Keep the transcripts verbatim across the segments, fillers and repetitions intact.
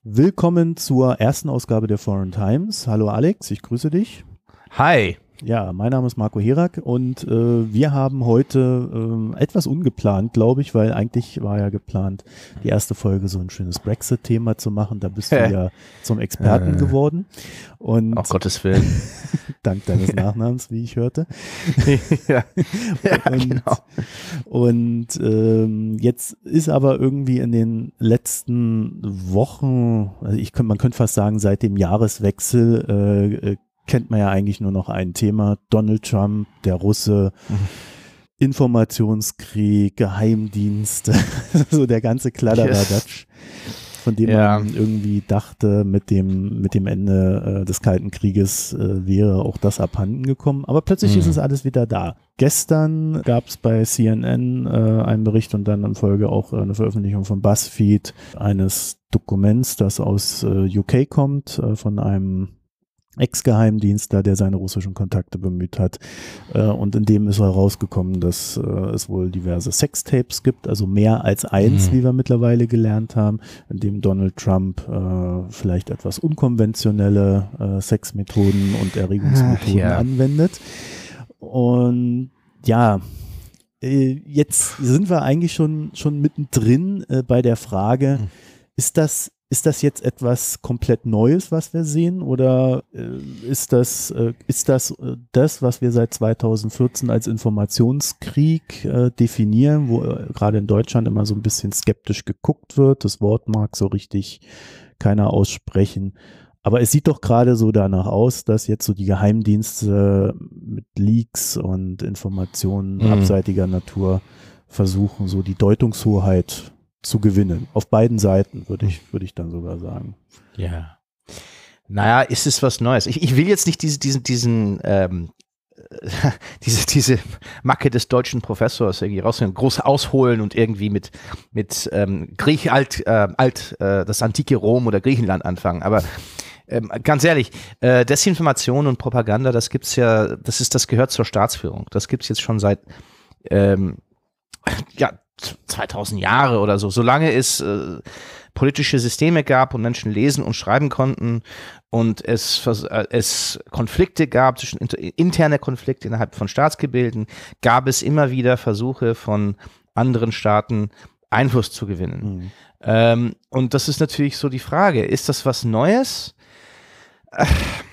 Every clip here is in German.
Willkommen zur ersten Ausgabe der Foreign Times. Hallo Alex, ich grüße dich. Hi. Ja, mein Name ist Marco Herak und äh, wir haben heute äh, etwas ungeplant, glaube ich, weil eigentlich war ja geplant, die erste Folge so ein schönes Brexit-Thema zu machen. Da bist du ja zum Experten äh. geworden. Und Auf Gottes Willen. Dank deines Nachnamens, wie ich hörte. ja, ja und genau. und ähm, jetzt ist aber irgendwie in den letzten Wochen, also ich könnte, man könnte fast sagen, seit dem Jahreswechsel äh, äh, kennt man ja eigentlich nur noch ein Thema: Donald Trump, der Russe, mhm. Informationskrieg, Geheimdienste, so der ganze Kladderadatsch, von dem ja. man irgendwie dachte, mit dem, mit dem Ende äh, des Kalten Krieges äh, wäre auch das abhanden gekommen. Aber plötzlich mhm. ist es alles wieder da. Gestern gab es bei C N N äh, einen Bericht und dann in Folge auch äh, eine Veröffentlichung von BuzzFeed eines Dokuments, das aus äh, U K kommt, äh, von einem Ex-Geheimdienstler, der seine russischen Kontakte bemüht hat. Äh, und in dem ist herausgekommen, dass äh, es wohl diverse Sextapes gibt, also mehr als eins, mhm. wie wir mittlerweile gelernt haben, in dem Donald Trump äh, vielleicht etwas unkonventionelle äh, Sexmethoden und Erregungsmethoden ja. anwendet. Und ja, äh, jetzt sind wir eigentlich schon, schon mittendrin äh, bei der Frage, mhm. ist das Ist das jetzt etwas komplett Neues, was wir sehen, oder äh, ist das, äh, ist das äh, das, was wir seit zweitausendvierzehn als Informationskrieg äh, definieren, wo äh, gerade in Deutschland immer so ein bisschen skeptisch geguckt wird? Das Wort mag so richtig keiner aussprechen. Aber es sieht doch gerade so danach aus, dass jetzt so die Geheimdienste mit Leaks und Informationen mhm. abseitiger Natur versuchen, so die Deutungshoheit zu gewinnen. Auf beiden Seiten, würde ich, würde ich dann sogar sagen. Ja. Naja, ist es was Neues? Ich, ich will jetzt nicht diese, diesen, diesen, ähm, diese, diese Macke des deutschen Professors irgendwie rausnehmen, groß ausholen und irgendwie mit, mit ähm, Griech, alt, äh, alt, äh, das antike Rom oder Griechenland anfangen. Aber ähm, ganz ehrlich, äh, Desinformation und Propaganda, das gibt's ja, das ist, das gehört zur Staatsführung. Das gibt's jetzt schon seit, ähm, ja, zweitausend Jahre oder so, solange es äh, politische Systeme gab und Menschen lesen und schreiben konnten und es, äh, es Konflikte gab, zwischen inter, interne Konflikte innerhalb von Staatsgebilden, gab es immer wieder Versuche von anderen Staaten Einfluss zu gewinnen. Mhm. Ähm, und das ist natürlich so die Frage, ist das was Neues? Äh,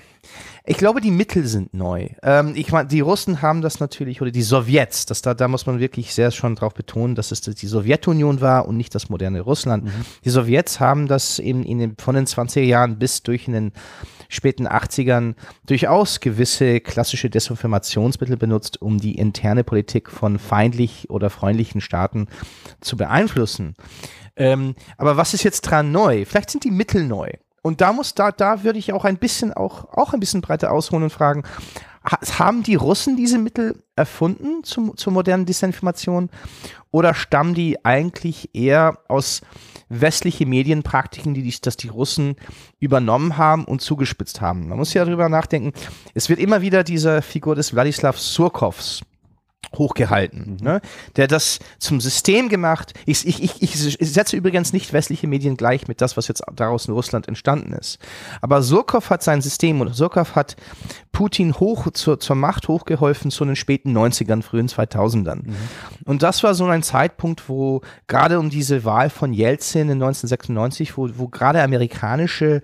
Ich glaube, die Mittel sind neu. Ähm, ich meine, die Russen haben das natürlich, oder die Sowjets, das da, da muss man wirklich sehr schon drauf betonen, dass es die Sowjetunion war und nicht das moderne Russland. Mhm. Die Sowjets haben das eben in den, von den zwanziger Jahren bis durch in den späten achtzigern durchaus gewisse klassische Desinformationsmittel benutzt, um die interne Politik von feindlich oder freundlichen Staaten zu beeinflussen. Ähm, aber was ist jetzt dran neu? Vielleicht sind die Mittel neu. Und da muss, da, da würde ich auch ein bisschen, auch, auch ein bisschen breiter ausholen und fragen, haben die Russen diese Mittel erfunden zum, zur modernen Desinformation oder stammen die eigentlich eher aus westlichen Medienpraktiken, die, die das die Russen übernommen haben und zugespitzt haben? Man muss ja darüber nachdenken, es wird immer wieder diese Figur des Wladislaw Surkovs hochgehalten, mhm. ne? Der das zum System gemacht. Ich, ich, ich, ich setze übrigens nicht westliche Medien gleich mit das, was jetzt daraus in Russland entstanden ist. Aber Surkov hat sein System und Surkov hat Putin hoch zur, zur Macht hochgeholfen zu den späten neunzigern, frühen zweitausendern. Mhm. Und das war so ein Zeitpunkt, wo gerade um diese Wahl von Jelzin in neunzehnhundertsechsundneunzig, wo, wo gerade amerikanische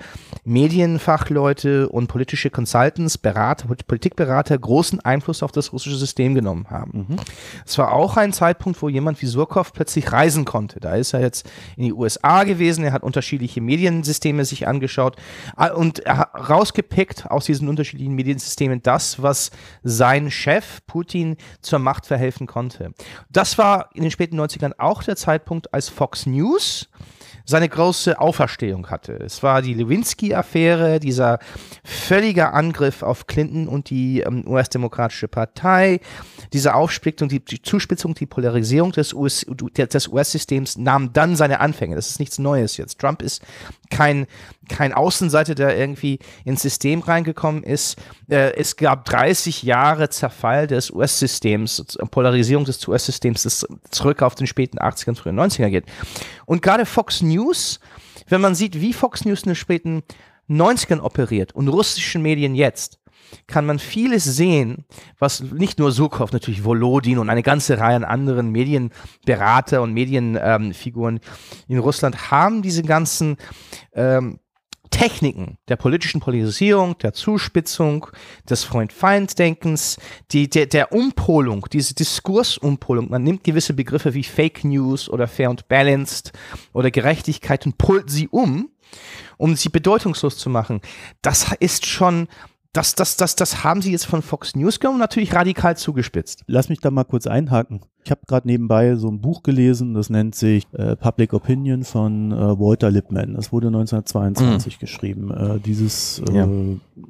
Medienfachleute und politische Consultants, Berater, Politikberater großen Einfluss auf das russische System genommen haben. Es mhm. war auch ein Zeitpunkt, wo jemand wie Surkov plötzlich reisen konnte. Da ist er jetzt in die U S A gewesen, er hat unterschiedliche Mediensysteme sich angeschaut und er hat rausgepickt aus diesen unterschiedlichen Mediensystemen das, was sein Chef Putin zur Macht verhelfen konnte. Das war in den späten neunzigern auch der Zeitpunkt, als Fox News seine große Auferstehung hatte. Es war die Lewinsky-Affäre, dieser völlige Angriff auf Clinton und die ähm, U S-Demokratische Partei, diese Aufsplittung, die, die Zuspitzung, die Polarisierung des U S, des U S-Systems nahm dann seine Anfänge. Das ist nichts Neues jetzt. Trump ist kein, kein Außenseiter, der irgendwie ins System reingekommen ist. Äh, es gab dreißig Jahre Zerfall des U S-Systems, Polarisierung des U S-Systems, das zurück auf den späten achtzigern, frühen neunzigern geht. Und gerade Fox News wenn man sieht, wie Fox News in den späten neunzigern operiert und russischen Medien jetzt, kann man vieles sehen, was nicht nur Surkov, natürlich Volodin und eine ganze Reihe an anderen Medienberater und Medienfiguren ähm, in Russland haben diese ganzen ähm, Techniken der politischen Polarisierung, der Zuspitzung, des Freund-Feind-Denkens, die, der, der Umpolung, diese Diskursumpolung. Man nimmt gewisse Begriffe wie Fake News oder Fair und Balanced oder Gerechtigkeit und pullt sie um, um sie bedeutungslos zu machen. Das ist schon, das, das, das, das haben sie jetzt von Fox News genommen, natürlich radikal zugespitzt. Lass mich da mal kurz einhaken. Ich habe gerade nebenbei so ein Buch gelesen, das nennt sich äh, Public Opinion von äh, Walter Lippmann. Das wurde neunzehnhundertzweiundzwanzig mhm. geschrieben. Äh, dieses äh, ja.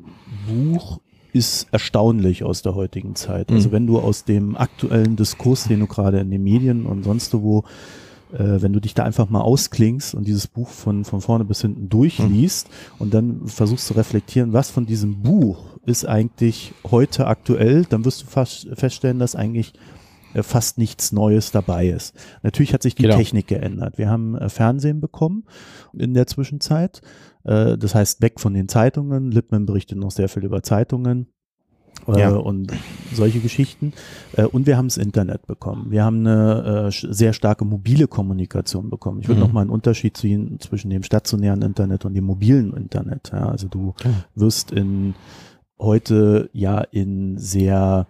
Buch ist erstaunlich aus der heutigen Zeit. Mhm. Also wenn du aus dem aktuellen Diskurs, den du gerade in den Medien und sonst wo, äh, wenn du dich da einfach mal ausklingst und dieses Buch von, von vorne bis hinten durchliest mhm. und dann versuchst zu reflektieren, was von diesem Buch ist eigentlich heute aktuell, dann wirst du fast feststellen, dass eigentlich fast nichts Neues dabei ist. Natürlich hat sich die genau. Technik geändert. Wir haben äh, Fernsehen bekommen in der Zwischenzeit. Äh, das heißt, weg von den Zeitungen. Lippmann berichtet noch sehr viel über Zeitungen äh, ja. und solche Geschichten. Äh, und wir haben das Internet bekommen. Wir haben eine äh, sehr starke mobile Kommunikation bekommen. Ich würde mhm. noch mal einen Unterschied ziehen zwischen dem stationären Internet und dem mobilen Internet. Ja, also du mhm. wirst in heute ja in sehr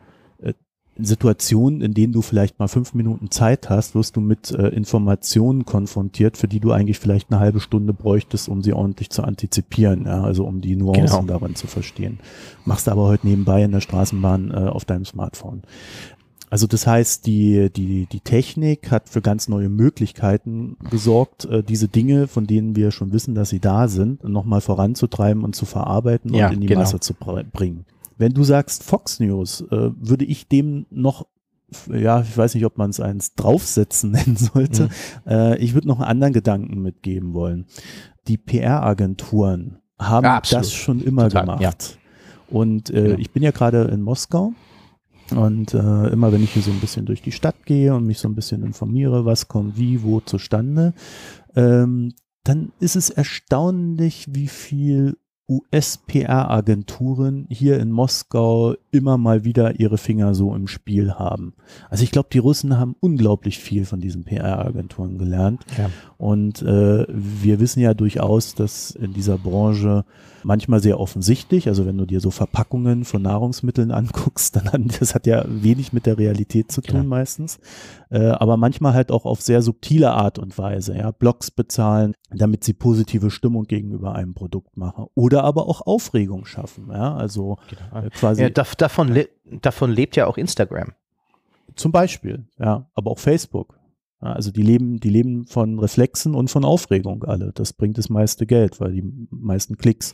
Situationen, in denen du vielleicht mal fünf Minuten Zeit hast, wirst du mit äh, Informationen konfrontiert, für die du eigentlich vielleicht eine halbe Stunde bräuchtest, um sie ordentlich zu antizipieren, ja, also um die Nuancen genau. darin zu verstehen. Machst du aber heute nebenbei in der Straßenbahn äh, auf deinem Smartphone. Also das heißt, die, die, die Technik hat für ganz neue Möglichkeiten gesorgt, äh, diese Dinge, von denen wir schon wissen, dass sie da sind, nochmal voranzutreiben und zu verarbeiten ja, und in die genau. Masse zu bringen. Wenn du sagst Fox News, äh, würde ich dem noch, ja, ich weiß nicht, ob man es eins draufsetzen nennen sollte, mhm. äh, ich würde noch einen anderen Gedanken mitgeben wollen. Die P R-Agenturen haben ja, das schon immer Total, gemacht. Ja. Und äh, ja. ich bin ja gerade in Moskau und äh, immer wenn ich hier so ein bisschen durch die Stadt gehe und mich so ein bisschen informiere, was kommt wie, wo zustande, ähm, dann ist es erstaunlich, wie viel U S-P R-Agenturen hier in Moskau immer mal wieder ihre Finger so im Spiel haben. Also ich glaube, die Russen haben unglaublich viel von diesen P R-Agenturen gelernt. Ja. Und äh, wir wissen ja durchaus, dass in dieser Branche manchmal sehr offensichtlich, also wenn du dir so Verpackungen von Nahrungsmitteln anguckst, dann das hat ja wenig mit der Realität zu tun ja. meistens, äh, aber manchmal halt auch auf sehr subtile Art und Weise, ja, Blogs bezahlen, damit sie positive Stimmung gegenüber einem Produkt machen oder aber auch Aufregung schaffen, ja, also genau. äh, quasi. Ja, dav- davon, le- davon lebt ja auch Instagram. Zum Beispiel, ja, aber auch Facebook. Ja, also die leben, die leben von Reflexen und von Aufregung alle. Das bringt das meiste Geld, weil die meisten Klicks.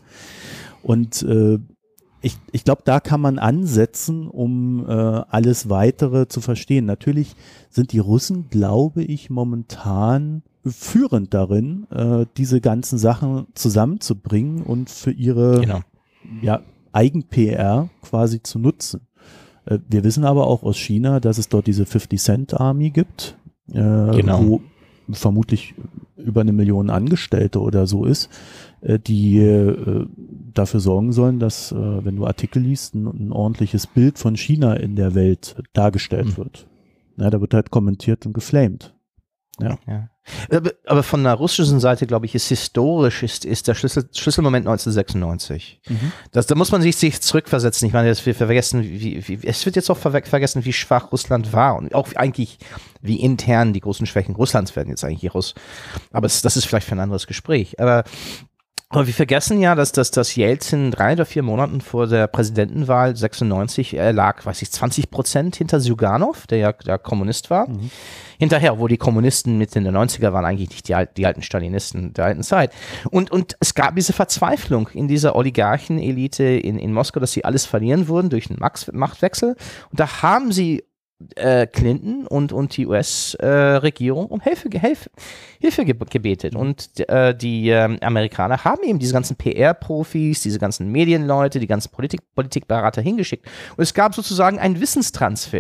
Und äh, ich, ich glaube, da kann man ansetzen, um äh, alles Weitere zu verstehen. Natürlich sind die Russen, glaube ich, momentan führend darin, äh, diese ganzen Sachen zusammenzubringen und für ihre genau. ja, Eigen-P R quasi zu nutzen. Äh, wir wissen aber auch aus China, dass es dort diese fifty Cent Army gibt. Äh, genau. Wo vermutlich über eine Million Angestellte oder so ist, äh, die äh, dafür sorgen sollen, dass, äh, wenn du Artikel liest, ein, ein ordentliches Bild von China in der Welt dargestellt mhm. wird. Ja, da wird halt kommentiert und geflamed. Ja. ja. Aber von der russischen Seite, glaube ich, ist historisch ist, ist der Schlüssel, Schlüsselmoment neunzehnhundertsechsundneunzig. Mhm. Das, da muss man sich, sich zurückversetzen. Ich meine, das, wir vergessen, wie, wie, es wird jetzt auch ver- vergessen, wie schwach Russland war und auch eigentlich, wie intern die großen Schwächen Russlands werden jetzt eigentlich hier raus. Aber es, das ist vielleicht für ein anderes Gespräch. Aber Aber wir vergessen ja, dass, dass, dass Jelzin drei oder vier Monaten vor der Präsidentenwahl sechsundneunzig, er lag, weiß ich, zwanzig Prozent hinter Zyuganov, der ja der Kommunist war. Mhm. Hinterher, wo die Kommunisten Mitte der neunziger waren eigentlich nicht die, die alten Stalinisten der alten Zeit. Und, und es gab diese Verzweiflung in dieser Oligarchenelite in, in Moskau, dass sie alles verlieren würden durch einen Max- Machtwechsel. Und da haben sie Äh, Clinton und, und die U S-Regierung äh, um Hilfe, Hilfe, Hilfe ge- gebetet. Und äh, die äh, Amerikaner haben eben diese ganzen P R-Profis, diese ganzen Medienleute, die ganzen Politik- Politikberater hingeschickt. Und es gab sozusagen einen Wissenstransfer.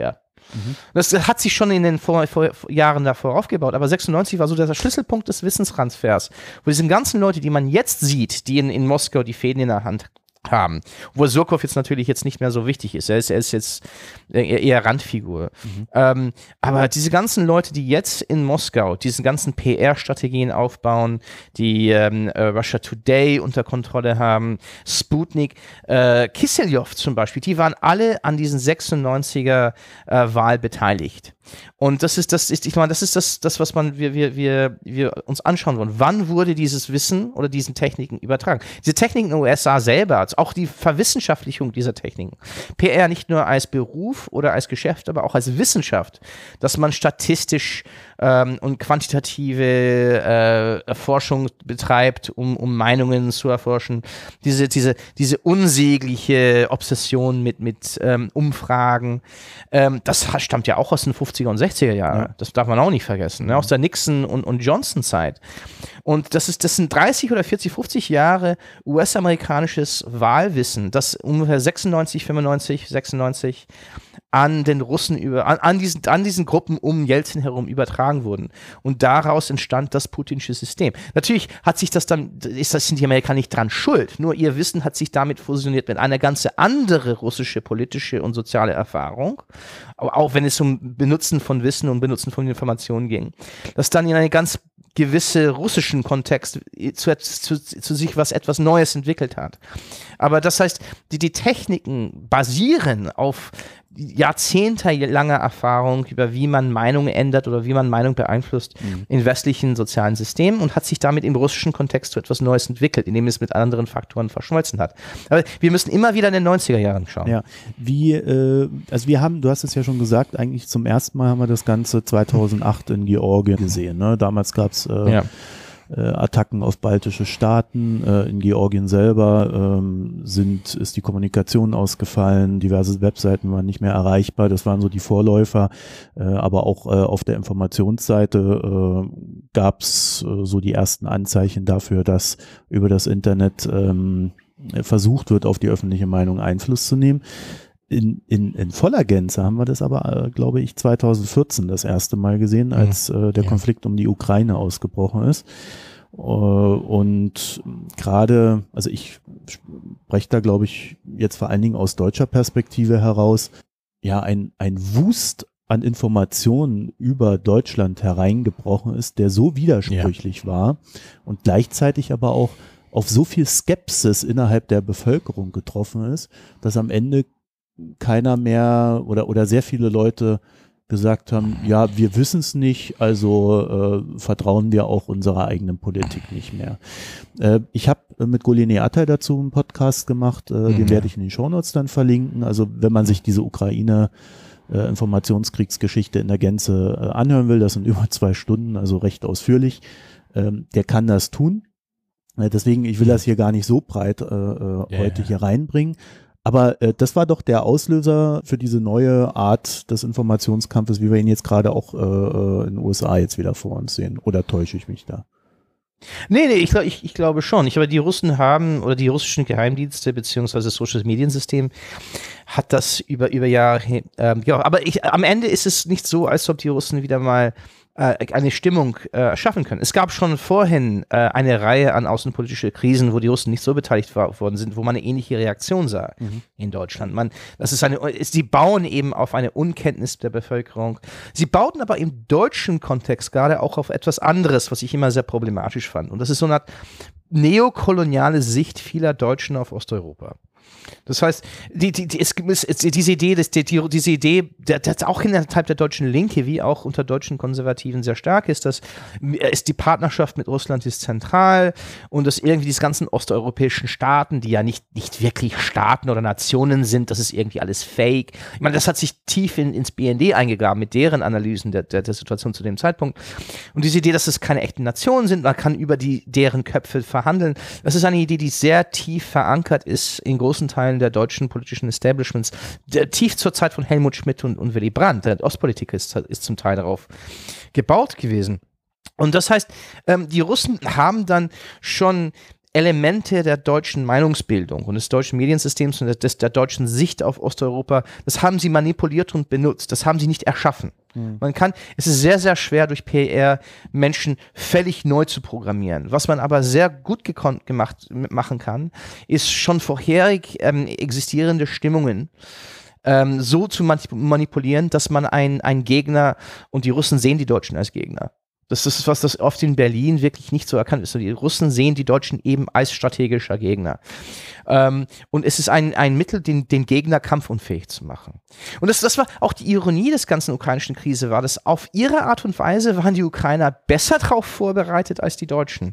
Mhm. Das hat sich schon in den vor, vor, Jahren davor aufgebaut, aber sechsundneunzig war so der Schlüsselpunkt des Wissenstransfers, wo diese ganzen Leute, die man jetzt sieht, die in, in Moskau die Fäden in der Hand haben. Wo Surkov jetzt natürlich jetzt nicht mehr so wichtig ist. Er ist, er ist jetzt eher, eher Randfigur. Mhm. Ähm, aber diese ganzen Leute, die jetzt in Moskau diese ganzen P R-Strategien aufbauen, die ähm, äh, Russia Today unter Kontrolle haben, Sputnik, äh, Kiselyov zum Beispiel, die waren alle an diesen sechsundneunziger-Wahl äh, beteiligt. Und das ist das, ist, ich meine, das ist das, das, was man, wir, wir, wir, wir uns anschauen wollen. Wann wurde dieses Wissen oder diesen Techniken übertragen? Diese Techniken in den U S A selber, auch die Verwissenschaftlichung dieser Techniken. P R nicht nur als Beruf oder als Geschäft, aber auch als Wissenschaft, dass man statistisch ähm, und quantitative äh, Forschung betreibt, um, um Meinungen zu erforschen. Diese, diese, diese unsägliche Obsession mit, mit ähm, Umfragen, ähm, das stammt ja auch aus den fünfziger und sechziger Jahren. Ja. Das darf man auch nicht vergessen, ne? Aus der Nixon- und, und Johnson-Zeit. Und das ist, das sind dreißig oder vierzig, fünfzig Jahre U S-amerikanisches Wahlwissen, das ungefähr sechsundneunzig, fünfundneunzig, sechsundneunzig an den Russen über, an, an, diesen, an diesen Gruppen um Jelzin herum übertragen wurden. Und daraus entstand das putinsche System. Natürlich hat sich das dann, ist das, sind die Amerikaner nicht dran schuld, nur ihr Wissen hat sich damit fusioniert mit einer ganz andere russische politische und soziale Erfahrung, auch wenn es um Benutzen von Wissen und Benutzen von Informationen ging, das dann in eine ganz gewisse russischen Kontext zu, zu, zu sich was etwas Neues entwickelt hat. Aber das heißt, die, die Techniken basieren auf jahrzehntelanger Erfahrung über wie man Meinung ändert oder wie man Meinung beeinflusst mhm. in westlichen sozialen Systemen und hat sich damit im russischen Kontext zu etwas Neues entwickelt, indem es mit anderen Faktoren verschmolzen hat. Aber wir müssen immer wieder in den neunziger Jahren schauen. Ja, wie, äh, also wir haben, du hast es ja schon gesagt, eigentlich zum ersten Mal haben wir das Ganze zweitausendacht in Georgien gesehen. Ne? Damals gab es äh, ja. Äh, Attacken auf baltische Staaten, äh, in Georgien selber ähm, sind, ist die Kommunikation ausgefallen, diverse Webseiten waren nicht mehr erreichbar, das waren so die Vorläufer, äh, aber auch äh, auf der Informationsseite äh, gab es äh, so die ersten Anzeichen dafür, dass über das Internet ähm, versucht wird, auf die öffentliche Meinung Einfluss zu nehmen. In, in, in voller Gänze haben wir das aber, äh, glaube ich, zweitausendvierzehn das erste Mal gesehen, als äh, der ja. Konflikt um die Ukraine ausgebrochen ist. Uh, und gerade, also ich spreche da, glaube ich, jetzt vor allen Dingen aus deutscher Perspektive heraus, ja, ein, ein Wust an Informationen über Deutschland hereingebrochen ist, der so widersprüchlich ja. war und gleichzeitig aber auch auf so viel Skepsis innerhalb der Bevölkerung getroffen ist, dass am Ende keiner mehr oder, oder sehr viele Leute gesagt haben, ja, wir wissen es nicht, also äh, vertrauen wir auch unserer eigenen Politik nicht mehr. Äh, ich habe mit Golene Atay dazu einen Podcast gemacht, äh, mhm. den werde ich in den Shownotes dann verlinken. Also wenn man sich diese Ukraine äh, Informationskriegsgeschichte in der Gänze äh, anhören will, das sind über zwei Stunden, also recht ausführlich, äh, der kann das tun. Äh, deswegen, ich will das hier gar nicht so breit äh, äh, ja, heute ja. hier reinbringen. Aber äh, das war doch der Auslöser für diese neue Art des Informationskampfes, wie wir ihn jetzt gerade auch äh, in den U S A jetzt wieder vor uns sehen. Oder täusche ich mich da? Nee, nee, ich, glaub, ich, ich glaube schon. Ich glaube, die Russen haben, oder die russischen Geheimdienste, beziehungsweise das russische Mediensystem, hat das über, über Jahre, ähm, ja, aber ich, am Ende ist es nicht so, als ob die Russen wieder mal eine Stimmung äh, schaffen können. Es gab schon vorhin äh, eine Reihe an außenpolitische Krisen, wo die Russen nicht so beteiligt war, worden sind, wo man eine ähnliche Reaktion sah mhm. in Deutschland. Man, das ist eine, sie bauen eben auf eine Unkenntnis der Bevölkerung. Sie bauten aber im deutschen Kontext gerade auch auf etwas anderes, was ich immer sehr problematisch fand. Und das ist so eine Art neokoloniale Sicht vieler Deutschen auf Osteuropa. Das heißt, die, die, die, es, es, diese Idee, das, die, diese Idee, das auch innerhalb der deutschen Linke wie auch unter deutschen Konservativen sehr stark ist, dass ist die Partnerschaft mit Russland ist zentral und dass irgendwie diese ganzen osteuropäischen Staaten, die ja nicht, nicht wirklich Staaten oder Nationen sind, das ist irgendwie alles fake. Ich meine, das hat sich tief in, ins B N D eingegraben mit deren Analysen der, der, der Situation zu dem Zeitpunkt. Und diese Idee, dass es keine echten Nationen sind, man kann über die, deren Köpfe verhandeln, das ist eine Idee, die sehr tief verankert ist in großen Teilen der deutschen politischen Establishments, der, tief zur Zeit von Helmut Schmidt und, und Willy Brandt, der Ostpolitiker ist, ist zum Teil darauf gebaut gewesen. Und das heißt, ähm, die Russen haben dann schon Elemente der deutschen Meinungsbildung und des deutschen Mediensystems und des, der deutschen Sicht auf Osteuropa, das haben sie manipuliert und benutzt. Das haben sie nicht erschaffen. Mhm. Man kann, es ist sehr, sehr schwer durch P R Menschen völlig neu zu programmieren. Was man aber sehr gut gekonnt gemacht, machen kann, ist schon vorherig ähm, existierende Stimmungen ähm, so zu manipulieren, dass man einen, einen Gegner, und die Russen sehen die Deutschen als Gegner. Das ist was, das oft in Berlin wirklich nicht so erkannt ist. Die Russen sehen die Deutschen eben als strategischer Gegner. Ähm, und es ist ein, ein Mittel, den, den Gegner kampfunfähig zu machen. Und das, das war auch die Ironie des ganzen ukrainischen Krise, war, dass auf ihre Art und Weise waren die Ukrainer besser darauf vorbereitet als die Deutschen.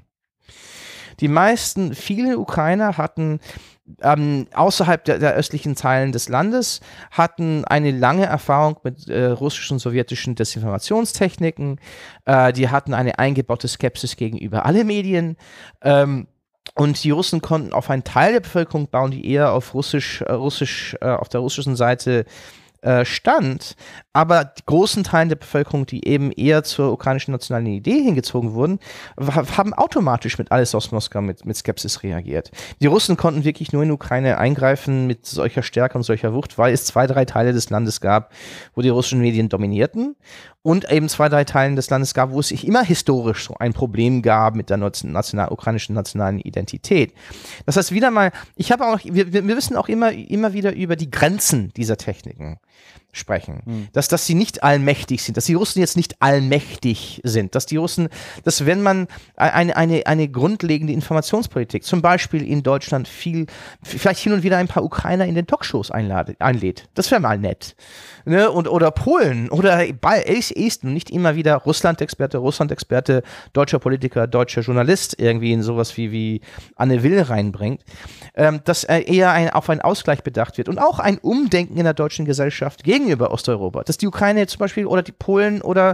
Die meisten, viele Ukrainer hatten ähm, außerhalb der, der östlichen Teilen des Landes, hatten eine lange Erfahrung mit äh, russischen und sowjetischen Desinformationstechniken. Äh, die hatten eine eingebaute Skepsis gegenüber alle Medien. Ähm, und die Russen konnten auf einen Teil der Bevölkerung bauen, die eher auf Russisch, äh, Russisch äh, auf der russischen Seite äh, stand, aber die großen Teilen der Bevölkerung, die eben eher zur ukrainischen nationalen Idee hingezogen wurden, haben automatisch mit alles aus Moskau mit, mit Skepsis reagiert. Die Russen konnten wirklich nur in die Ukraine eingreifen mit solcher Stärke und solcher Wucht, weil es zwei, drei Teile des Landes gab, wo die russischen Medien dominierten und eben zwei, drei Teilen des Landes gab, wo es sich immer historisch so ein Problem gab mit der national, ukrainischen nationalen Identität. Das heißt, wieder mal, ich habe auch, wir, wir wissen auch immer, immer wieder über die Grenzen dieser Techniken sprechen. Hm. Dass, dass sie nicht allmächtig sind, dass die Russen jetzt nicht allmächtig sind, dass die Russen, dass wenn man eine, eine, eine grundlegende Informationspolitik, zum Beispiel in Deutschland viel, vielleicht hin und wieder ein paar Ukrainer in den Talkshows einlade, einlädt, das wäre mal nett. Ne? Und, oder Polen oder bei Esten, nicht immer wieder Russland-Experte, Russland-Experte, deutscher Politiker, deutscher Journalist irgendwie in sowas wie, wie Anne Will reinbringt, ähm, dass eher ein, auf einen Ausgleich bedacht wird und auch ein Umdenken in der deutschen Gesellschaft gegen gegenüber Osteuropa, dass die Ukraine zum Beispiel oder die Polen oder,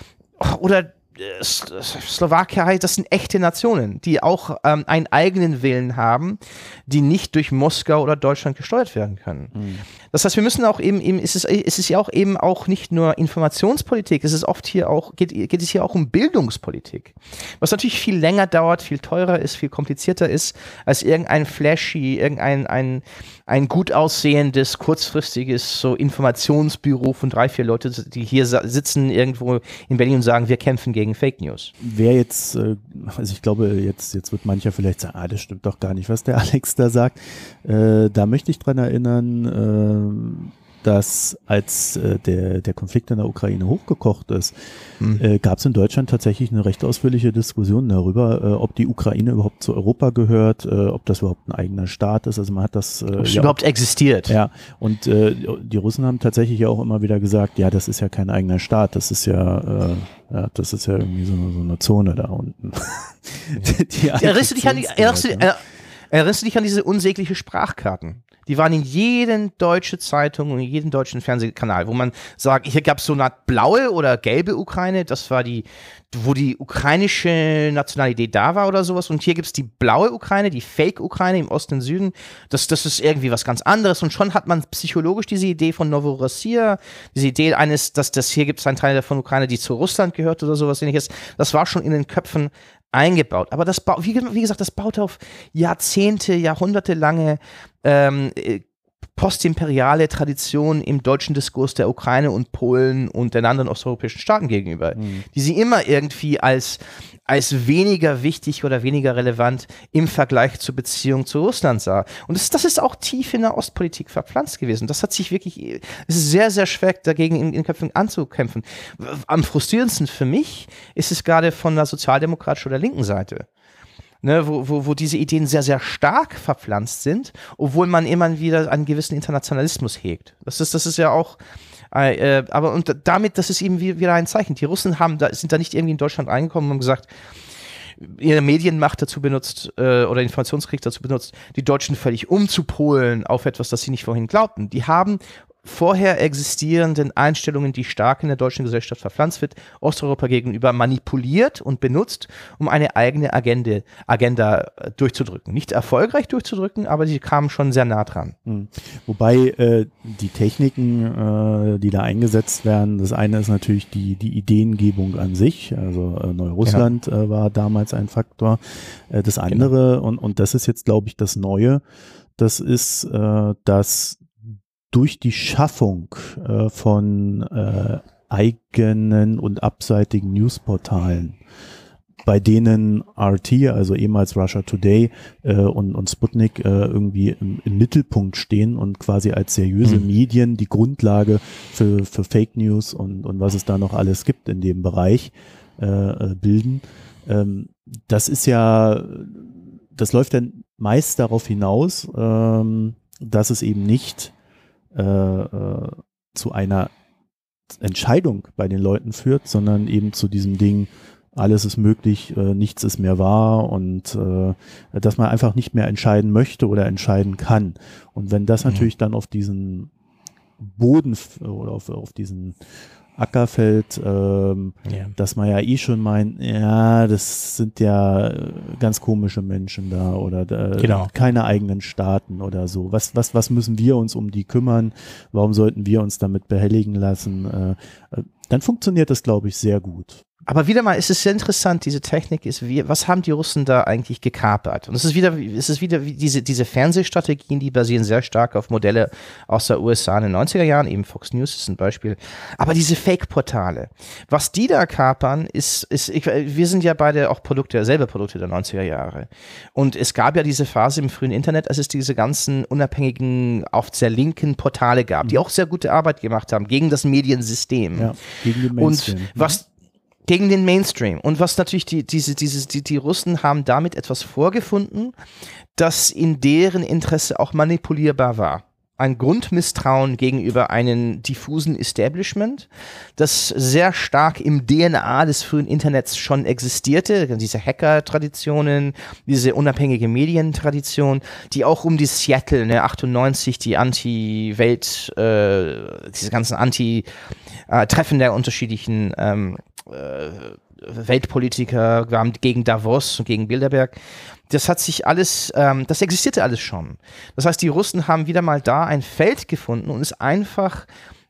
oder Slowakei, das sind echte Nationen, die auch ähm, einen eigenen Willen haben, die nicht durch Moskau oder Deutschland gesteuert werden können. Mhm. Das heißt, wir müssen auch eben, eben ist es, ist es ja auch eben auch nicht nur Informationspolitik, es ist oft hier auch, geht, geht es hier auch um Bildungspolitik. Was natürlich viel länger dauert, viel teurer ist, viel komplizierter ist, als irgendein flashy, irgendein ein, ein gut aussehendes, kurzfristiges so Informationsbüro von drei, vier Leute, die hier sitzen irgendwo in Berlin und sagen, wir kämpfen gegen Fake News. Wer jetzt, also ich glaube, jetzt, jetzt wird mancher vielleicht sagen, ah, das stimmt doch gar nicht, was der Alex da sagt. Äh, da möchte ich dran erinnern, äh, dass als äh, der, der Konflikt in der Ukraine hochgekocht ist, mhm. äh, gab es in Deutschland tatsächlich eine recht ausführliche Diskussion darüber, äh, ob die Ukraine überhaupt zu Europa gehört, äh, ob das überhaupt ein eigener Staat ist. Also man hat das... Äh, ob es ja überhaupt auch, existiert. Ja, und äh, die Russen haben tatsächlich ja auch immer wieder gesagt, ja, das ist ja kein eigener Staat, das ist ja, äh, ja das ist ja irgendwie so, so eine Zone da unten. die, die erinnerst, du dich an die, erinnerst, du, äh, erinnerst du dich an diese unsägliche Sprachkarten? Die waren in jeder deutschen Zeitung und in jedem deutschen Fernsehkanal, wo man sagt, hier gab es so eine Art blaue oder gelbe Ukraine, das war die, wo die ukrainische Nationalität da war oder sowas. Und hier gibt es die blaue Ukraine, die Fake-Ukraine im Osten und Süden. Das, das ist irgendwie was ganz anderes. Und schon hat man psychologisch diese Idee von Novorossiya, diese Idee eines, dass das hier gibt es einen Teil von Ukraine, die zu Russland gehört oder sowas ähnliches. Das war schon in den Köpfen eingebaut. Aber das, wie, wie gesagt, das baut auf Jahrzehnte, Jahrhunderte lange ähm, postimperiale Tradition im deutschen Diskurs der Ukraine und Polen und den anderen osteuropäischen Staaten gegenüber, mhm. die sie immer irgendwie als, als weniger wichtig oder weniger relevant im Vergleich zur Beziehung zu Russland sah. Und das, das ist auch tief in der Ostpolitik verpflanzt gewesen. Das hat sich wirklich, es ist sehr, sehr schwer dagegen in den Köpfen anzukämpfen. Am frustrierendsten für mich ist es gerade von der sozialdemokratischen oder linken Seite. Ne, wo, wo, wo diese Ideen sehr, sehr stark verpflanzt sind, obwohl man immer wieder einen gewissen Internationalismus hegt. Das ist, das ist ja auch, äh, aber und damit, das ist eben wieder ein Zeichen. Die Russen haben da, sind da nicht irgendwie in Deutschland reingekommen und haben gesagt, ihre Medienmacht dazu benutzt äh, oder Informationskrieg dazu benutzt, die Deutschen völlig umzupolen auf etwas, das sie nicht vorhin glaubten. Die haben vorher existierenden Einstellungen, die stark in der deutschen Gesellschaft verpflanzt wird, Osteuropa gegenüber manipuliert und benutzt, um eine eigene Agenda, Agenda durchzudrücken. Nicht erfolgreich durchzudrücken, aber sie kamen schon sehr nah dran. Mhm. Wobei äh, die Techniken, äh, die da eingesetzt werden, das eine ist natürlich die, die Ideengebung an sich, also äh, Neurussland genau. äh, war damals ein Faktor. Äh, das andere, genau. und, und das ist jetzt, glaube ich, das Neue, das ist, äh, dass durch die Schaffung äh, von äh, eigenen und abseitigen Newsportalen, bei denen R T, also ehemals Russia Today äh, und, und Sputnik äh, irgendwie im, im Mittelpunkt stehen und quasi als seriöse mhm. Medien die Grundlage für, für Fake News und, und was es da noch alles gibt in dem Bereich äh, bilden. Ähm, das ist ja, das läuft dann meist darauf hinaus, ähm, dass es eben nicht Äh, äh, zu einer Entscheidung bei den Leuten führt, sondern eben zu diesem Ding, alles ist möglich, äh, nichts ist mehr wahr und äh, dass man einfach nicht mehr entscheiden möchte oder entscheiden kann. Und wenn das mhm. natürlich dann auf diesen Boden oder auf, auf diesen Acker fällt, ähm, ja. dass man ja eh schon meint, ja, das sind ja ganz komische Menschen da oder da, genau. keine eigenen Staaten oder so. Was, was, was müssen wir uns um die kümmern? Warum sollten wir uns damit behelligen lassen? Äh, dann funktioniert das, glaube ich, sehr gut. Aber wieder mal, es ist sehr interessant, diese Technik ist, wie, was haben die Russen da eigentlich gekapert? Und es ist wieder, es ist wieder wie diese, diese Fernsehstrategien, die basieren sehr stark auf Modelle aus der U S A in den neunziger Jahren, eben Fox News ist ein Beispiel. Aber diese Fake-Portale, was die da kapern, ist, ist ich, wir sind ja beide auch Produkte, selber Produkte der neunziger Jahre. Und es gab ja diese Phase im frühen Internet, als es diese ganzen unabhängigen, oft sehr linken Portale gab, die auch sehr gute Arbeit gemacht haben gegen das Mediensystem. Ja, gegen den Mainstream. Und was Gegen den Mainstream. Und was natürlich die, diese, diese, die, die Russen haben damit etwas vorgefunden, das in deren Interesse auch manipulierbar war. Ein Grundmisstrauen gegenüber einem diffusen Establishment, das sehr stark im D N A des frühen Internets schon existierte, diese Hacker-Traditionen, diese unabhängige Medientradition, die auch um die Seattle, ne, achtundneunzig, die Anti-Welt, äh, diese ganzen Anti-Treffen der unterschiedlichen ähm, Weltpolitiker gegen Davos und gegen Bilderberg. Das hat sich alles, ähm, das existierte alles schon. Das heißt, die Russen haben wieder mal da ein Feld gefunden und ist einfach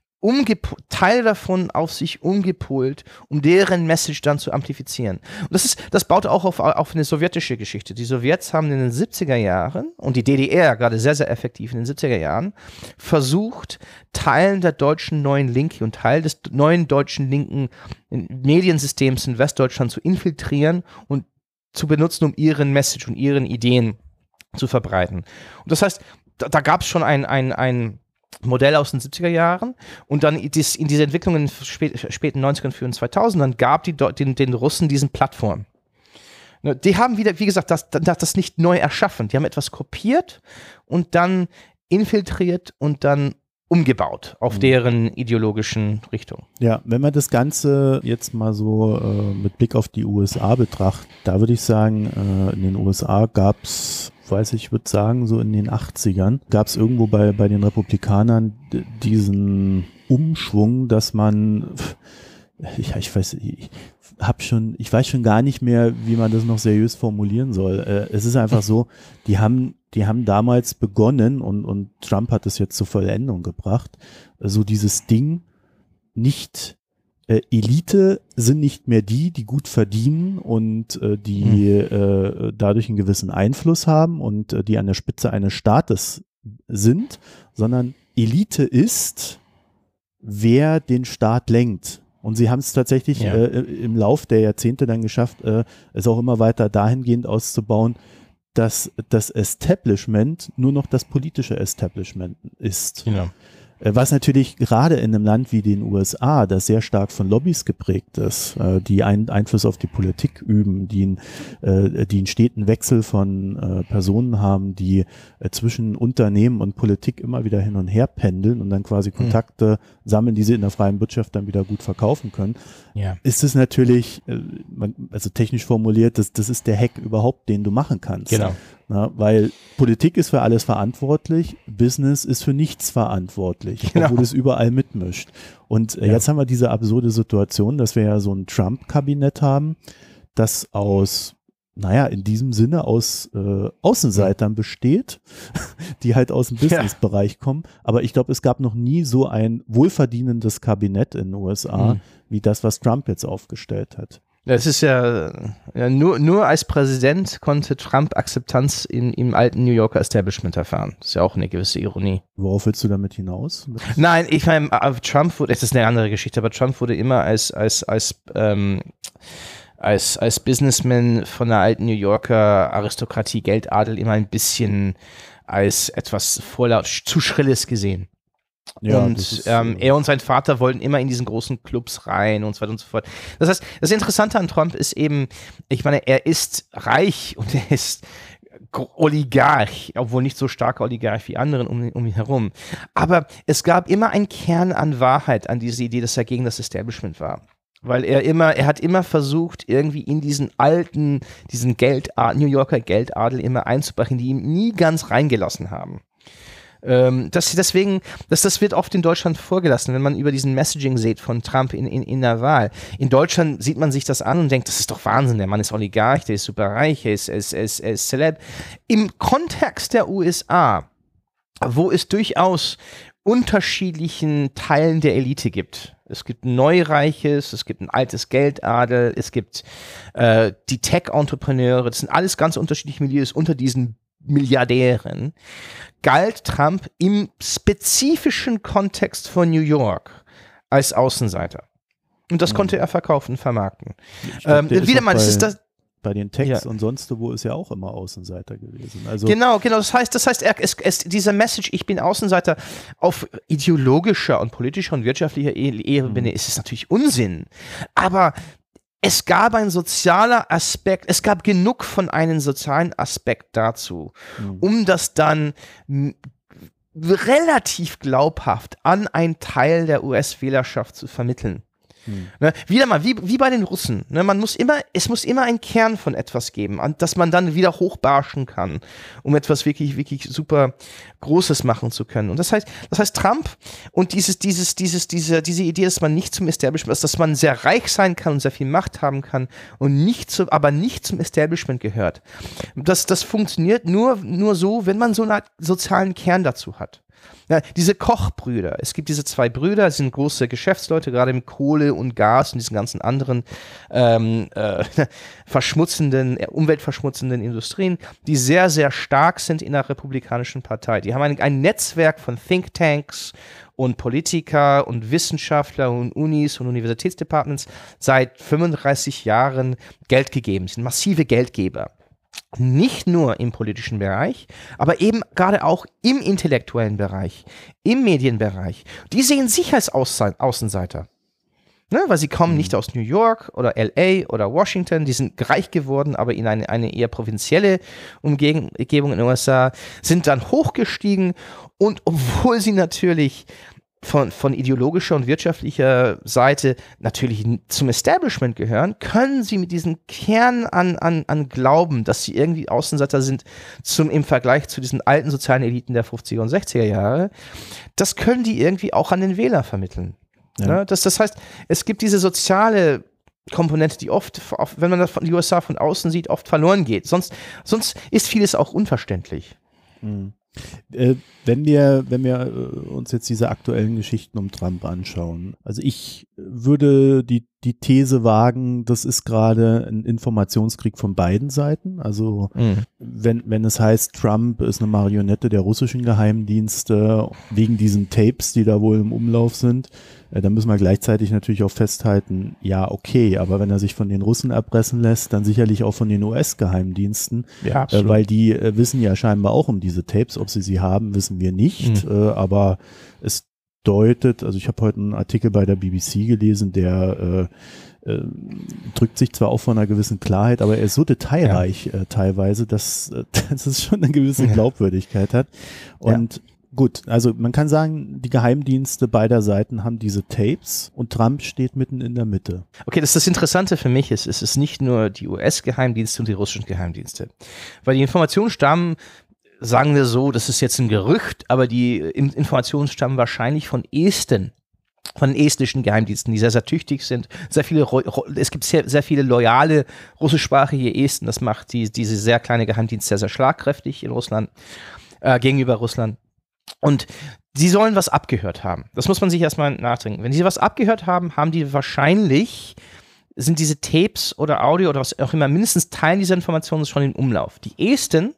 Teil davon auf sich umgepolt, um deren Message dann zu amplifizieren. Und das ist, das baut auch auf, auf eine sowjetische Geschichte. Die Sowjets haben in den siebziger Jahren und die D D R gerade sehr, sehr effektiv in den siebziger Jahren versucht, Teilen der deutschen neuen Linke und Teil des neuen deutschen linken Mediensystems in Westdeutschland zu infiltrieren und zu benutzen, um ihren Message und ihren Ideen zu verbreiten. Und das heißt, da, da gab es schon ein, ein, ein Modell aus den siebziger Jahren und dann in diese Entwicklungen in den spät, späten neunzigern, frühen zweitausendern gab die den, den Russen diesen Plattform. Die haben wieder, wie gesagt, das, das nicht neu erschaffen. Die haben etwas kopiert und dann infiltriert und dann umgebaut auf mhm. deren ideologischen Richtung. Ja, wenn man das Ganze jetzt mal so äh, mit Blick auf die U S A betrachtet, da würde ich sagen, äh, in den U S A gab es, weiß ich, würde sagen, so in den achtzigern, gab es irgendwo bei, bei den Republikanern d- diesen Umschwung, dass man, ja, ich weiß, ich hab schon, ich weiß schon gar nicht mehr, wie man das noch seriös formulieren soll. Äh, es ist einfach so, die haben Die haben damals begonnen und, und Trump hat es jetzt zur Vollendung gebracht, so dieses Ding, nicht äh, Elite sind nicht mehr die, die gut verdienen und äh, die mhm. äh, dadurch einen gewissen Einfluss haben und äh, die an der Spitze eines Staates sind, sondern Elite ist, wer den Staat lenkt. Und sie haben es tatsächlich ja. äh, im Lauf der Jahrzehnte dann geschafft, äh, es auch immer weiter dahingehend auszubauen, dass das Establishment nur noch das politische Establishment ist. Genau. Was natürlich gerade in einem Land wie den U S A, das sehr stark von Lobbys geprägt ist, die einen Einfluss auf die Politik üben, die einen, die einen steten Wechsel von Personen haben, die zwischen Unternehmen und Politik immer wieder hin und her pendeln und dann quasi Kontakte hm. sammeln, die sie in der freien Wirtschaft dann wieder gut verkaufen können, ja. ist es natürlich, also technisch formuliert, das, das ist der Hack überhaupt, den du machen kannst. Genau. Na, weil Politik ist für alles verantwortlich, Business ist für nichts verantwortlich, genau. obwohl es überall mitmischt. Und äh, ja. jetzt haben wir diese absurde Situation, dass wir ja so ein Trump-Kabinett haben, das aus, naja, in diesem Sinne aus äh, Außenseitern besteht, die halt aus dem Business-Bereich kommen. Aber ich glaube, es gab noch nie so ein wohlverdienendes Kabinett in den U S A, mhm. wie das, was Trump jetzt aufgestellt hat. Das ist ja, ja nur, nur als Präsident konnte Trump Akzeptanz in, im alten New Yorker Establishment erfahren. Das ist ja auch eine gewisse Ironie. Worauf willst du damit hinaus? Nein, ich meine, Trump wurde, das ist eine andere Geschichte, aber Trump wurde immer als, als, als, ähm, als, als Businessman von der alten New Yorker Aristokratie, Geldadel immer ein bisschen als etwas vorlaut, zu Schrilles gesehen. Ja, und ist, ähm, er und sein Vater wollten immer in diesen großen Clubs rein und so weiter und so fort. Das heißt, das Interessante an Trump ist eben, ich meine, er ist reich und er ist Oligarch, obwohl nicht so starker Oligarch wie anderen um, um ihn herum. Aber es gab immer einen Kern an Wahrheit an diese Idee, dass er gegen das Establishment war. Weil er immer, er hat immer versucht, irgendwie in diesen alten, diesen Geldadel, New Yorker Geldadel immer einzubrechen, die ihm nie ganz reingelassen haben. Ähm, das, deswegen, das, das wird oft in Deutschland vorgelassen, wenn man über diesen Messaging sieht von Trump in, in, in der Wahl. In Deutschland sieht man sich das an und denkt, das ist doch Wahnsinn, der Mann ist Oligarch, der ist superreich, er ist, er ist, er ist, er ist Celeb. Im Kontext der U S A, wo es durchaus unterschiedlichen Teilen der Elite gibt. Es gibt ein Neureiches, es gibt ein altes Geldadel, es gibt äh, die Tech-Entrepreneure, das sind alles ganz unterschiedliche Milieus unter diesen Milliardären, galt Trump im spezifischen Kontext von New York als Außenseiter. Und das ja. konnte er verkaufen, vermarkten. Glaub, ähm, wieder mal, das ist das. Bei den Techs ja. und sonst wo ist ja auch immer Außenseiter gewesen. Also genau, genau. Das heißt, das heißt, er, es, es, dieser Message, ich bin Außenseiter, auf ideologischer und politischer und wirtschaftlicher Ebene mhm. ist es natürlich Unsinn. Aber es gab ein sozialer Aspekt, es gab genug von einem sozialen Aspekt dazu, mhm. um das dann m- relativ glaubhaft an einen Teil der U S-Wählerschaft zu vermitteln. Hm. Ne, wieder mal, wie, wie bei den Russen. Ne, man muss immer, es muss immer einen Kern von etwas geben, an, dass man dann wieder hochbarschen kann, um etwas wirklich, wirklich super Großes machen zu können. Und das heißt, das heißt Trump und dieses, dieses, dieses, diese, diese Idee, dass man nicht zum Establishment ist, dass man sehr reich sein kann und sehr viel Macht haben kann und nicht zu, aber nicht zum Establishment gehört. Das, das funktioniert nur, nur so, wenn man so einen sozialen Kern dazu hat. Ja, diese Koch-Brüder, es gibt diese zwei Brüder, das sind große Geschäftsleute, gerade im Kohle und Gas und diesen ganzen anderen ähm, äh, verschmutzenden, umweltverschmutzenden Industrien, die sehr, sehr stark sind in der Republikanischen Partei. Die haben ein, ein Netzwerk von Thinktanks und Politiker und Wissenschaftler und Unis und Universitätsdepartments seit fünfunddreißig Jahren Geld gegeben. Sie sind massive Geldgeber. Nicht nur im politischen Bereich, aber eben gerade auch im intellektuellen Bereich, im Medienbereich. Die sehen sich als Außen- Außenseiter. Ne, weil sie kommen mhm. nicht aus New York oder L A oder Washington, die sind reich geworden, aber in eine, eine eher provinzielle Umgebung in den U S A, sind dann hochgestiegen und obwohl sie natürlich Von, von ideologischer und wirtschaftlicher Seite natürlich zum Establishment gehören, können sie mit diesem Kern an, an, an Glauben, dass sie irgendwie Außenseiter sind zum, im Vergleich zu diesen alten sozialen Eliten der fünfziger und sechziger Jahre, das können die irgendwie auch an den Wähler vermitteln. Ja. Ne? Das, das heißt, es gibt diese soziale Komponente, die oft, wenn man das von den U S A von außen sieht, oft verloren geht. Sonst, sonst ist vieles auch unverständlich. Mhm. Äh, wenn wir, wenn wir äh, uns jetzt diese aktuellen Geschichten um Trump anschauen, also ich würde die, die These wagen, das ist gerade ein Informationskrieg von beiden Seiten. Also mhm. wenn, wenn es heißt, Trump ist eine Marionette der russischen Geheimdienste wegen diesen Tapes, die da wohl im Umlauf sind, äh, dann müssen wir gleichzeitig natürlich auch festhalten, ja okay, aber wenn er sich von den Russen erpressen lässt, dann sicherlich auch von den U S-Geheimdiensten, ja, äh, weil die äh, wissen ja scheinbar auch um diese Tapes, ob sie sie haben, wissen wir nicht, mhm. äh, aber es deutet, also ich habe heute einen Artikel bei der B B C gelesen, der äh, äh, drückt sich zwar auch von einer gewissen Klarheit, aber er ist so detailreich ja. äh, teilweise, dass, äh, dass es schon eine gewisse Glaubwürdigkeit hat. Und Gut, also man kann sagen, die Geheimdienste beider Seiten haben diese Tapes und Trump steht mitten in der Mitte. Okay, das, das Interessante für mich ist, es ist nicht nur die U S-Geheimdienste und die russischen Geheimdienste. Weil die Informationen stammen, sagen wir so, das ist jetzt ein Gerücht, aber die Informationen stammen wahrscheinlich von Esten, von estnischen Geheimdiensten, die sehr, sehr tüchtig sind. Sehr viele, es gibt sehr, sehr viele loyale russischsprachige Esten. Das macht die, diese sehr kleine Geheimdienst sehr, sehr schlagkräftig in Russland, äh, gegenüber Russland. Und sie sollen was abgehört haben. Das muss man sich erstmal nachdenken. Wenn sie was abgehört haben, haben die wahrscheinlich, sind diese Tapes oder Audio oder was auch immer, mindestens Teil dieser Informationen schon im Umlauf. Die Esten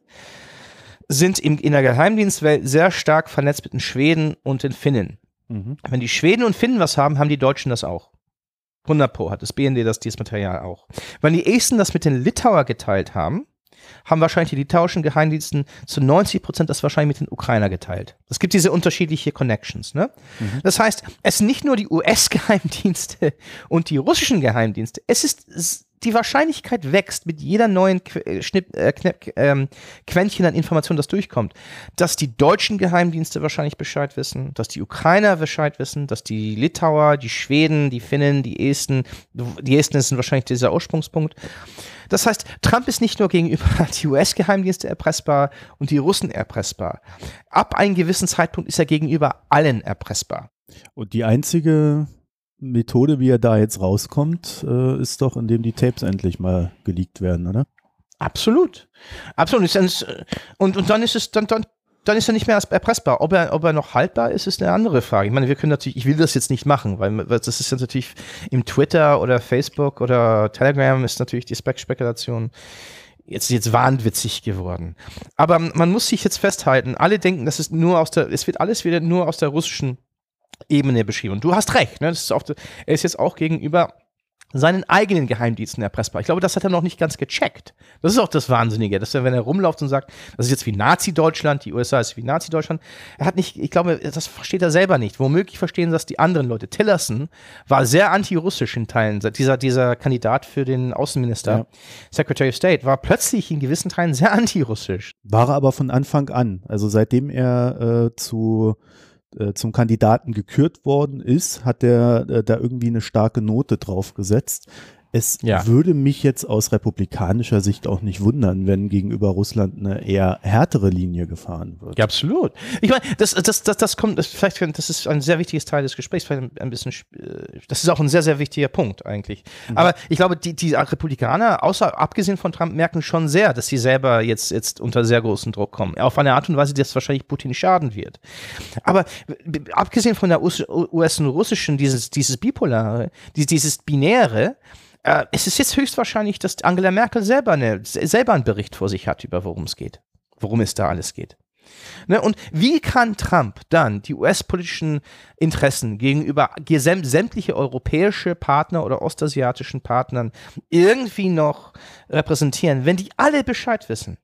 sind im, in der Geheimdienstwelt sehr stark vernetzt mit den Schweden und den Finnen. Mhm. Wenn die Schweden und Finnen was haben, haben die Deutschen das auch. hundert Pro hat das B N D das, dieses Material auch. Wenn die Esten das mit den Litauer geteilt haben, haben wahrscheinlich die litauischen Geheimdiensten zu neunzig Prozent das wahrscheinlich mit den Ukrainer geteilt. Es gibt diese unterschiedliche Connections. Ne? Mhm. Das heißt, es sind nicht nur die U S-Geheimdienste und die russischen Geheimdienste, es ist, es, die Wahrscheinlichkeit wächst mit jeder neuen Qu Schnipp, äh, Knapp, ähm, Quäntchen an Informationen, das durchkommt, dass die deutschen Geheimdienste wahrscheinlich Bescheid wissen, dass die Ukrainer Bescheid wissen, dass die Litauer, die Schweden, die Finnen, die Esten, die Esten sind wahrscheinlich dieser Ursprungspunkt. Das heißt, Trump ist nicht nur gegenüber die U S-Geheimdienste erpressbar und die Russen erpressbar. Ab einem gewissen Zeitpunkt ist er gegenüber allen erpressbar. Und die einzige Methode, wie er da jetzt rauskommt, äh, ist doch, indem die Tapes endlich mal geleakt werden, oder? Absolut. Absolut. Und, und dann ist es, dann, dann, dann ist er nicht mehr erpressbar. Ob er, ob er noch haltbar ist, ist eine andere Frage. Ich meine, wir können natürlich, ich will das jetzt nicht machen, weil das ist jetzt natürlich im Twitter oder Facebook oder Telegram ist natürlich die Spek Spekulation jetzt, jetzt wahnwitzig geworden. Aber man muss sich jetzt festhalten, alle denken, das ist nur aus der, es wird alles wieder nur aus der russischen Ebene beschrieben. Und du hast recht, ne? Das ist auch, er ist jetzt auch gegenüber seinen eigenen Geheimdiensten erpressbar. Ich glaube, das hat er noch nicht ganz gecheckt. Das ist auch das Wahnsinnige, dass er, wenn er rumläuft und sagt, das ist jetzt wie Nazi-Deutschland, die U S A ist wie Nazi-Deutschland, er hat nicht, ich glaube, das versteht er selber nicht. Womöglich verstehen das die anderen Leute. Tillerson war sehr anti-russisch in Teilen. Dieser, dieser Kandidat für den Außenminister, ja. Secretary of State, war plötzlich in gewissen Teilen sehr anti-russisch. War er aber von Anfang an. Also seitdem er äh, zu zum Kandidaten gekürt worden ist, hat er äh, da irgendwie eine starke Note drauf gesetzt. Es ja. würde mich jetzt aus republikanischer Sicht auch nicht wundern, wenn gegenüber Russland eine eher härtere Linie gefahren wird. Ja, absolut. Ich meine, das, das, das, das kommt, das, vielleicht, das ist ein sehr wichtiges Teil des Gesprächs, vielleicht ein bisschen, das ist auch ein sehr, sehr wichtiger Punkt eigentlich. Mhm. Aber ich glaube, die, die Republikaner, außer, abgesehen von Trump, merken schon sehr, dass sie selber jetzt, jetzt unter sehr großen Druck kommen. Auf eine Art und Weise, die das wahrscheinlich Putin schaden wird. Aber abgesehen von der U S und russischen, dieses, dieses Bipolare, dieses Binäre, Uh, es ist jetzt höchstwahrscheinlich, dass Angela Merkel selber, eine, selber einen Bericht vor sich hat, über worum es geht, worum es da alles geht. Ne? Und wie kann Trump dann die U S-politischen Interessen gegenüber sämtliche europäische Partner oder ostasiatischen Partnern irgendwie noch repräsentieren, wenn die alle Bescheid wissen?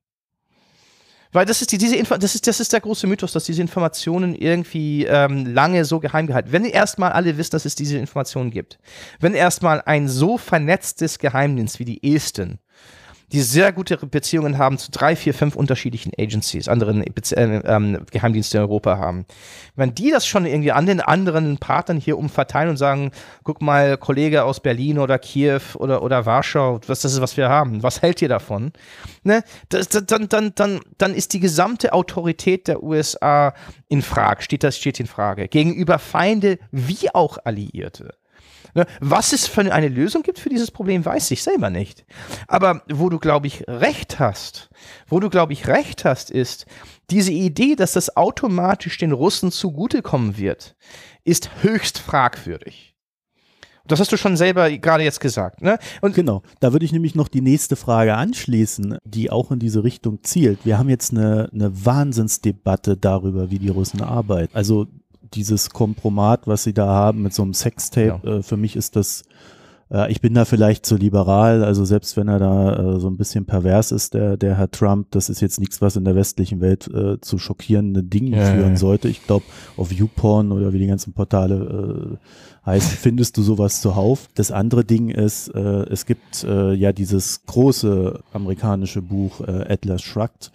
Weil das ist, die, diese Info, das, ist, das ist der große Mythos, dass diese Informationen irgendwie ähm, lange so geheim gehalten werden. Wenn erstmal alle wissen, dass es diese Informationen gibt, wenn erstmal ein so vernetztes Geheimdienst wie die Esten, die sehr gute Beziehungen haben zu drei, vier, fünf unterschiedlichen Agencies, anderen äh, ähm, Geheimdienste in Europa haben. Wenn die das schon irgendwie an den anderen Partnern hier umverteilen und sagen, guck mal, Kollege aus Berlin oder Kiew oder, oder Warschau, was das ist, was wir haben, was hält ihr davon? Ne? Das, das, dann, dann, dann, dann ist die gesamte Autorität der U S A in Frage, steht das steht in Frage, gegenüber Feinde wie auch Alliierte. Was es für eine Lösung gibt für dieses Problem, weiß ich selber nicht. Aber wo du, glaube ich, recht hast, wo du, glaube ich, recht hast, ist, diese Idee, dass das automatisch den Russen zugutekommen wird, ist höchst fragwürdig. Das hast du schon selber gerade jetzt gesagt, ne? Und genau, da würde ich nämlich noch die nächste Frage anschließen, die auch in diese Richtung zielt. Wir haben jetzt eine, eine Wahnsinnsdebatte darüber, wie die Russen arbeiten. Also dieses Kompromat, was sie da haben mit so einem Sextape, ja. äh, für mich ist das, äh, ich bin da vielleicht zu liberal, also selbst wenn er da äh, so ein bisschen pervers ist, der, der Herr Trump, das ist jetzt nichts, was in der westlichen Welt äh, zu schockierenden Dingen ja, führen ja. sollte. Ich glaube, auf YouPorn oder wie die ganzen Portale äh, heißen, findest du sowas zuhauf. Das andere Ding ist, äh, es gibt äh, ja dieses große amerikanische Buch äh, Atlas Shrugged,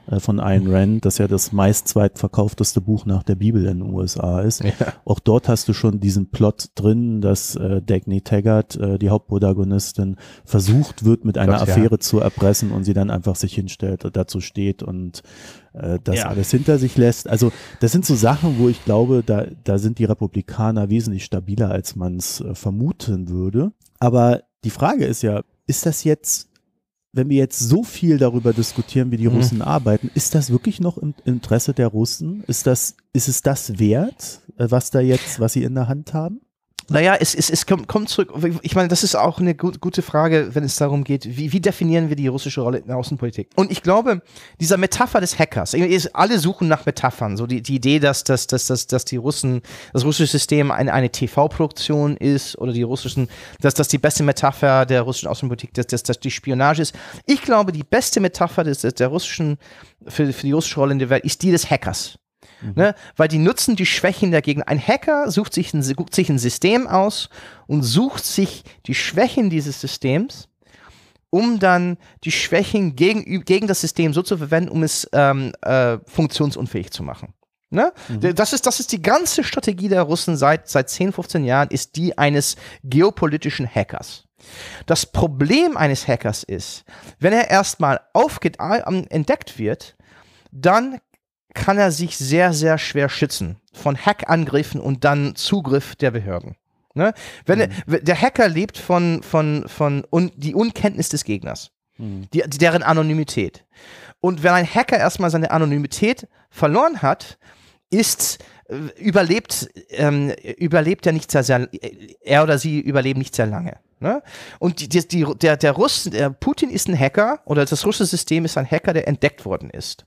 äh, von Ayn Rand, das ja das meist zweitverkaufteste Buch nach der Bibel in den U S A ist. Ja. Auch dort hast du schon diesen Plot drin, dass äh, Dagny Taggart, äh, die Hauptprotagonistin, versucht wird, mit einer Gott, Affäre ja. zu erpressen und sie dann einfach sich hinstellt und dazu steht und äh, das ja. alles hinter sich lässt. Also das sind so Sachen, wo ich glaube, da, da sind die Republikaner wesentlich stabiler, als man es äh, vermuten würde. Aber die Frage ist ja, ist das jetzt, wenn wir jetzt so viel darüber diskutieren, wie die mhm. Russen arbeiten, ist das wirklich noch im Interesse der Russen? Ist das, ist es das wert, was da jetzt, was sie in der Hand haben? Naja, es, es, es kommt, kommt zurück. Ich meine, das ist auch eine gut, gute Frage, wenn es darum geht, wie, wie definieren wir die russische Rolle in der Außenpolitik? Und ich glaube, dieser Metapher des Hackers, alle suchen nach Metaphern, so die, die Idee, dass, dass, dass, dass, dass die Russen, das russische System eine, eine T V-Produktion ist oder die russischen, dass das die beste Metapher der russischen Außenpolitik, dass, dass, dass die Spionage ist. Ich glaube, die beste Metapher des, der russischen, für, für die russische Rolle in der Welt ist die des Hackers. Mhm. Ne? Weil die nutzen die Schwächen der Gegner. Ein Hacker sucht sich ein, guckt sich ein System aus und sucht sich die Schwächen dieses Systems, um dann die Schwächen gegen, gegen das System so zu verwenden, um es ähm, äh, funktionsunfähig zu machen. Ne? Mhm. Das ist, das ist die ganze Strategie der Russen seit, seit zehn, fünfzehn Jahren, ist die eines geopolitischen Hackers. Das Problem eines Hackers ist, wenn er erstmal aufge- entdeckt wird, dann kann er sich sehr, sehr schwer schützen von Hackangriffen und dann Zugriff der Behörden. Ne? Wenn mhm. er, der Hacker lebt von, von, von un, die Unkenntnis des Gegners, mhm. die, deren Anonymität. Und wenn ein Hacker erstmal seine Anonymität verloren hat, ist, überlebt, ähm, überlebt er nicht sehr, sehr, er oder sie überleben nicht sehr lange. Ne? Und die, die, der, der Russ, der Putin ist ein Hacker, oder das russische System ist ein Hacker, der entdeckt worden ist.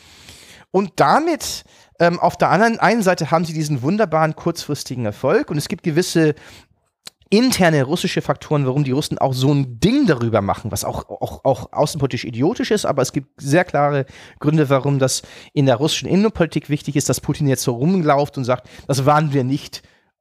Und damit, ähm, auf der anderen einen Seite haben sie diesen wunderbaren kurzfristigen Erfolg und es gibt gewisse interne russische Faktoren, warum die Russen auch so ein Ding darüber machen, was auch, auch, auch außenpolitisch idiotisch ist, aber es gibt sehr klare Gründe, warum das in der russischen Innenpolitik wichtig ist, dass Putin jetzt so rumlauft und sagt, das waren wir nicht.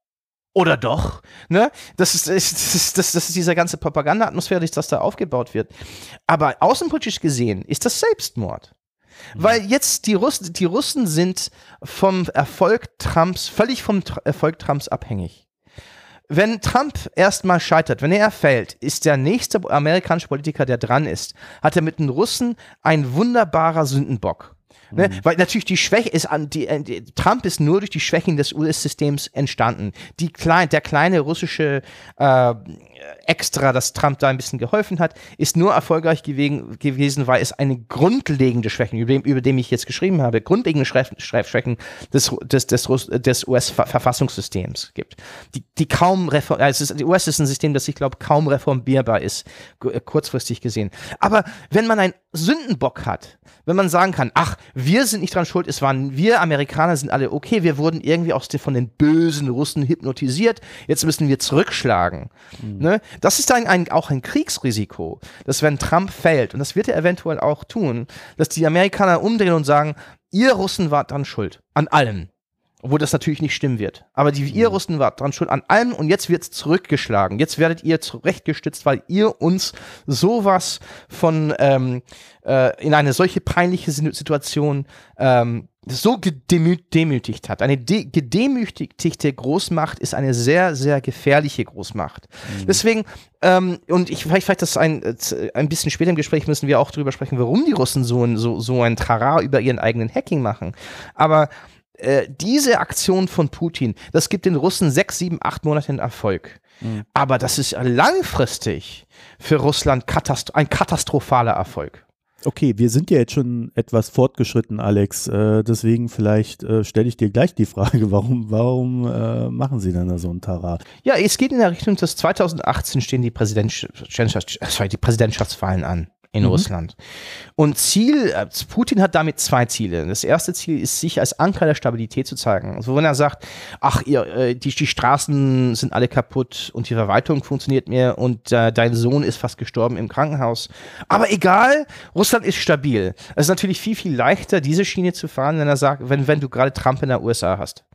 Oder doch, ne? Das ist, das ist, das, das ist diese ganze Propaganda-Atmosphäre, das da aufgebaut wird. Aber außenpolitisch gesehen ist das Selbstmord. Weil jetzt die Russen, die Russen sind vom Erfolg Trumps, völlig vom Tr- Erfolg Trumps abhängig. Wenn Trump erstmal scheitert, wenn er fällt, ist der nächste amerikanische Politiker, der dran ist, hat er mit den Russen ein wunderbarer Sündenbock. Mhm. Ne? Weil natürlich die Schwäche ist an, die, die, Trump ist nur durch die Schwächen des U S-Systems entstanden. Die klein, der kleine russische äh, Extra, das Trump da ein bisschen geholfen hat, ist nur erfolgreich gewesen, gewesen weil es eine grundlegende Schwäche, über dem, über dem ich jetzt geschrieben habe, grundlegende Schwächen des, des, des, des U S-Verfassungssystems gibt. Die, die kaum, reform, also die U S ist ein System, das ich glaube kaum reformierbar ist, kurzfristig gesehen. Aber wenn man einen Sündenbock hat, wenn man sagen kann, ach, wir sind nicht dran schuld, es waren wir Amerikaner, sind alle okay, wir wurden irgendwie aus den, von den bösen Russen hypnotisiert, jetzt müssen wir zurückschlagen. Mhm. Ne? Das ist ein, ein, auch ein Kriegsrisiko, dass wenn Trump fällt, und das wird er eventuell auch tun, dass die Amerikaner umdrehen und sagen, ihr Russen wart dran schuld, an allem. Obwohl das natürlich nicht stimmen wird. Aber die, ihr Russen wart dran schuld an allem und jetzt wird's zurückgeschlagen. Jetzt werdet ihr zurechtgestützt, weil ihr uns sowas von ähm, äh, in eine solche peinliche Situation ähm, so gedemütigt hat. Eine de- gedemütigte Großmacht ist eine sehr, sehr gefährliche Großmacht. Mhm. Deswegen, ähm, und ich vielleicht, vielleicht das ein, ein bisschen später im Gespräch müssen wir auch drüber sprechen, warum die Russen so ein, so, so ein Trara über ihren eigenen Hacking machen. Aber Äh, diese Aktion von Putin, das gibt den Russen sechs, sieben, acht Monate Erfolg. Mhm. Aber das ist langfristig für Russland katast- ein katastrophaler Erfolg. Okay, wir sind ja jetzt schon etwas fortgeschritten, Alex. Äh, deswegen vielleicht äh, stelle ich dir gleich die Frage, warum, warum äh, machen Sie denn da so ein Tara? Ja, es geht in der Richtung, dass zwanzig achtzehn stehen die, Präsidentschafts- sorry, die Präsidentschaftswahlen an. In mhm. Russland. Und Ziel, Putin hat damit zwei Ziele. Das erste Ziel ist, sich als Anker der Stabilität zu zeigen. Also wenn er sagt, ach, ihr, die, die Straßen sind alle kaputt und die Verwaltung funktioniert mehr und äh, dein Sohn ist fast gestorben im Krankenhaus. Aber egal, Russland ist stabil. Es ist natürlich viel, viel leichter, diese Schiene zu fahren, wenn er sagt, wenn, wenn du gerade Trump in der U S A hast.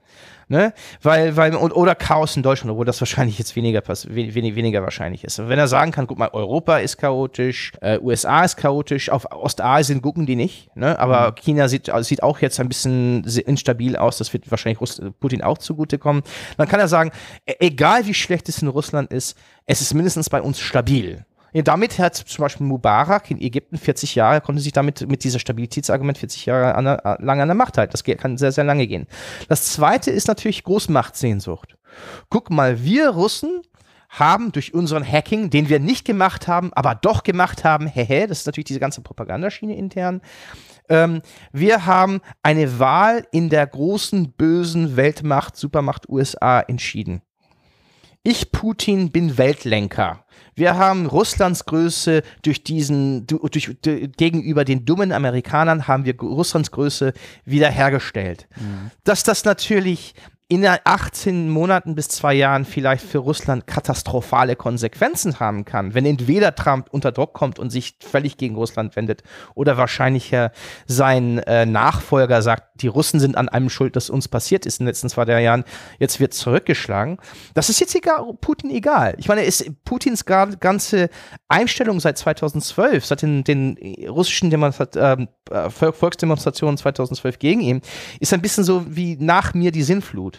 Ne? Weil, weil, oder Chaos in Deutschland, obwohl das wahrscheinlich jetzt weniger, wenig, weniger wahrscheinlich ist. Wenn er sagen kann, guck mal, Europa ist chaotisch, äh, U S A ist chaotisch, auf Ostasien gucken die nicht, ne? Aber mhm. China sieht, sieht auch jetzt ein bisschen instabil aus, das wird wahrscheinlich Russ Putin auch zugutekommen. Dann kann er sagen, egal wie schlecht es in Russland ist, es ist mindestens bei uns stabil. Ja, damit hat zum Beispiel Mubarak in Ägypten vierzig Jahre, konnte sich damit mit dieser Stabilitätsargument vierzig Jahre an der, lang an der Macht halten. Das kann sehr, sehr lange gehen. Das zweite ist natürlich Großmachtsehnsucht. Guck mal, wir Russen haben durch unseren Hacking, den wir nicht gemacht haben, aber doch gemacht haben, hehe, das ist natürlich diese ganze Propagandaschiene intern, ähm, wir haben eine Wahl in der großen, bösen Weltmacht, Supermacht U S A entschieden. Ich, Putin, bin Weltlenker. Wir haben Russlands Größe durch diesen, durch, durch, gegenüber den dummen Amerikanern haben wir Russlands Größe wiederhergestellt. Mhm. Dass das natürlich in achtzehn Monaten bis zwei Jahren vielleicht für Russland katastrophale Konsequenzen haben kann, wenn entweder Trump unter Druck kommt und sich völlig gegen Russland wendet oder wahrscheinlich sein äh, Nachfolger sagt, die Russen sind an allem schuld, dass uns passiert ist in den letzten zwei, drei Jahren, jetzt wird zurückgeschlagen. Das ist jetzt egal, Putin egal. Ich meine, ist Putins ganze Einstellung seit zweitausendzwölf, seit den, den russischen Demonstrat äh, Volksdemonstrationen zweitausendzwölf gegen ihn, ist ein bisschen so wie nach mir die Sinnflut.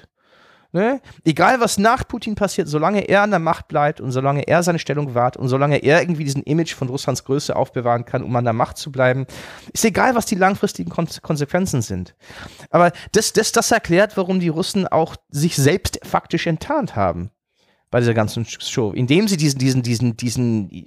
Ne? Egal, was nach Putin passiert, solange er an der Macht bleibt und solange er seine Stellung wahrt und solange er irgendwie diesen Image von Russlands Größe aufbewahren kann, um an der Macht zu bleiben, ist egal, was die langfristigen Kon Konsequenzen sind. Aber das, das, das erklärt, warum die Russen auch sich selbst faktisch enttarnt haben bei dieser ganzen Show, indem sie diesen, diesen, diesen, diesen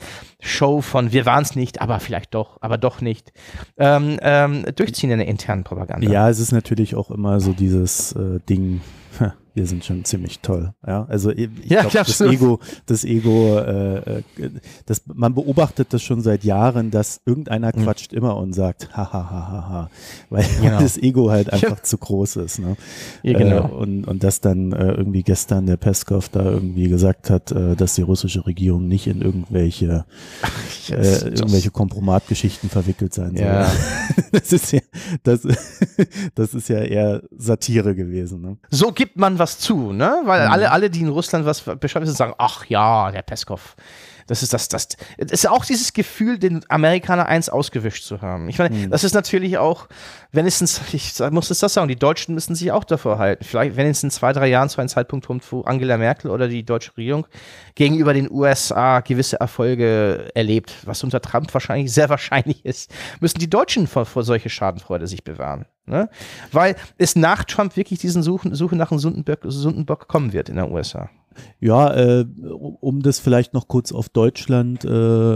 Show von wir waren es nicht, aber vielleicht doch, aber doch nicht, ähm, ähm, durchziehen in der internen Propaganda. Ja, es ist natürlich auch immer so dieses äh, Ding, wir sind schon ziemlich toll. Ja, also ich ja, glaube, das Ego, das Ego, äh, das, man beobachtet das schon seit Jahren, dass irgendeiner mhm. quatscht immer und sagt, ha, ha, ha, ha, ha, weil genau. das Ego halt einfach zu groß ist. Ne? Ja, genau. Äh, und, und dass dann äh, irgendwie gestern der Peskov da irgendwie gesagt hat, äh, dass die russische Regierung nicht in irgendwelche, Ach, yes, äh, irgendwelche Kompromatgeschichten verwickelt sein soll. Ja. Das ist ja, das, das ist ja eher Satire gewesen. Ne? So gibt man was zu, ne? Weil mhm. alle, alle, die in Russland was Bescheid wissen, sagen, ach ja, der Peskov. Das ist das, das, das ist auch dieses Gefühl, den Amerikaner eins ausgewischt zu haben. Ich meine, mhm. das ist natürlich auch, wenigstens, ich muss das sagen, die Deutschen müssen sich auch davor halten. Vielleicht, wenn es in zwei, drei Jahren zu einem Zeitpunkt kommt, wo Angela Merkel oder die deutsche Regierung gegenüber den U S A gewisse Erfolge erlebt, was unter Trump wahrscheinlich sehr wahrscheinlich ist, müssen die Deutschen vor, vor solche Schadenfreude sich bewahren. Ne? Weil es nach Trump wirklich diesen Suche, Suche nach einem Sündenbock, Sündenbock kommen wird in der U S A. Ja, äh, um das vielleicht noch kurz auf Deutschland äh,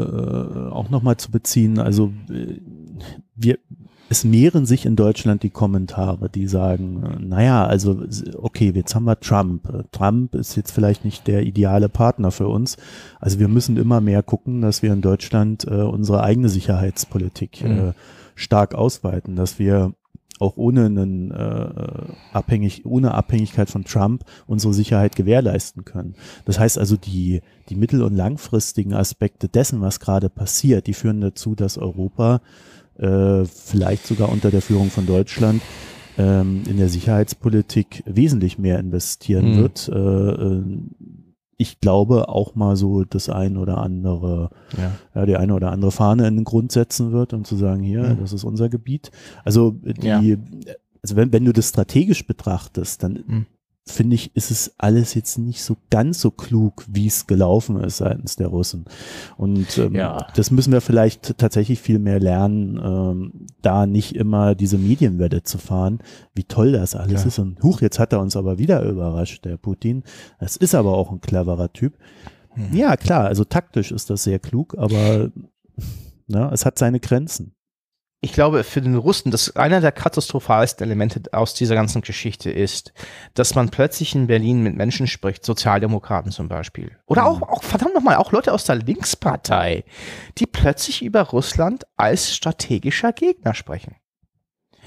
auch nochmal zu beziehen, also äh, wir, es mehren sich in Deutschland die Kommentare, die sagen, naja, also okay, jetzt haben wir Trump. Trump ist jetzt vielleicht nicht der ideale Partner für uns. Also wir müssen immer mehr gucken, dass wir in Deutschland äh, unsere eigene Sicherheitspolitik mhm. äh, stark ausweiten, dass wir auch ohne einen, äh, abhängig, ohne Abhängigkeit von Trump unsere Sicherheit gewährleisten können. Das heißt also, die, die mittel- und langfristigen Aspekte dessen, was gerade passiert, die führen dazu, dass Europa äh, vielleicht sogar unter der Führung von Deutschland ähm, in der Sicherheitspolitik wesentlich mehr investieren mhm. wird. Äh, ich glaube auch mal so das ein oder andere, ja. Ja, die eine oder andere Fahne in den Grund setzen wird, um zu sagen, hier, mhm. das ist unser Gebiet. Also die, ja. also wenn, wenn du das strategisch betrachtest, dann mhm. finde ich, ist es alles jetzt nicht so ganz so klug, wie es gelaufen ist seitens der Russen. Und ähm, ja. das müssen wir vielleicht tatsächlich viel mehr lernen, ähm, da nicht immer diese Medienwelle zu fahren, wie toll das alles ja. ist. Und huch, jetzt hat er uns aber wieder überrascht, der Putin. Das ist aber auch ein cleverer Typ. Mhm. Ja, klar, also taktisch ist das sehr klug, aber na, es hat seine Grenzen. Ich glaube, für den Russen, dass einer der katastrophalsten Elemente aus dieser ganzen Geschichte ist, dass man plötzlich in Berlin mit Menschen spricht, Sozialdemokraten zum Beispiel. Oder auch, auch verdammt nochmal, auch Leute aus der Linkspartei, die plötzlich über Russland als strategischer Gegner sprechen.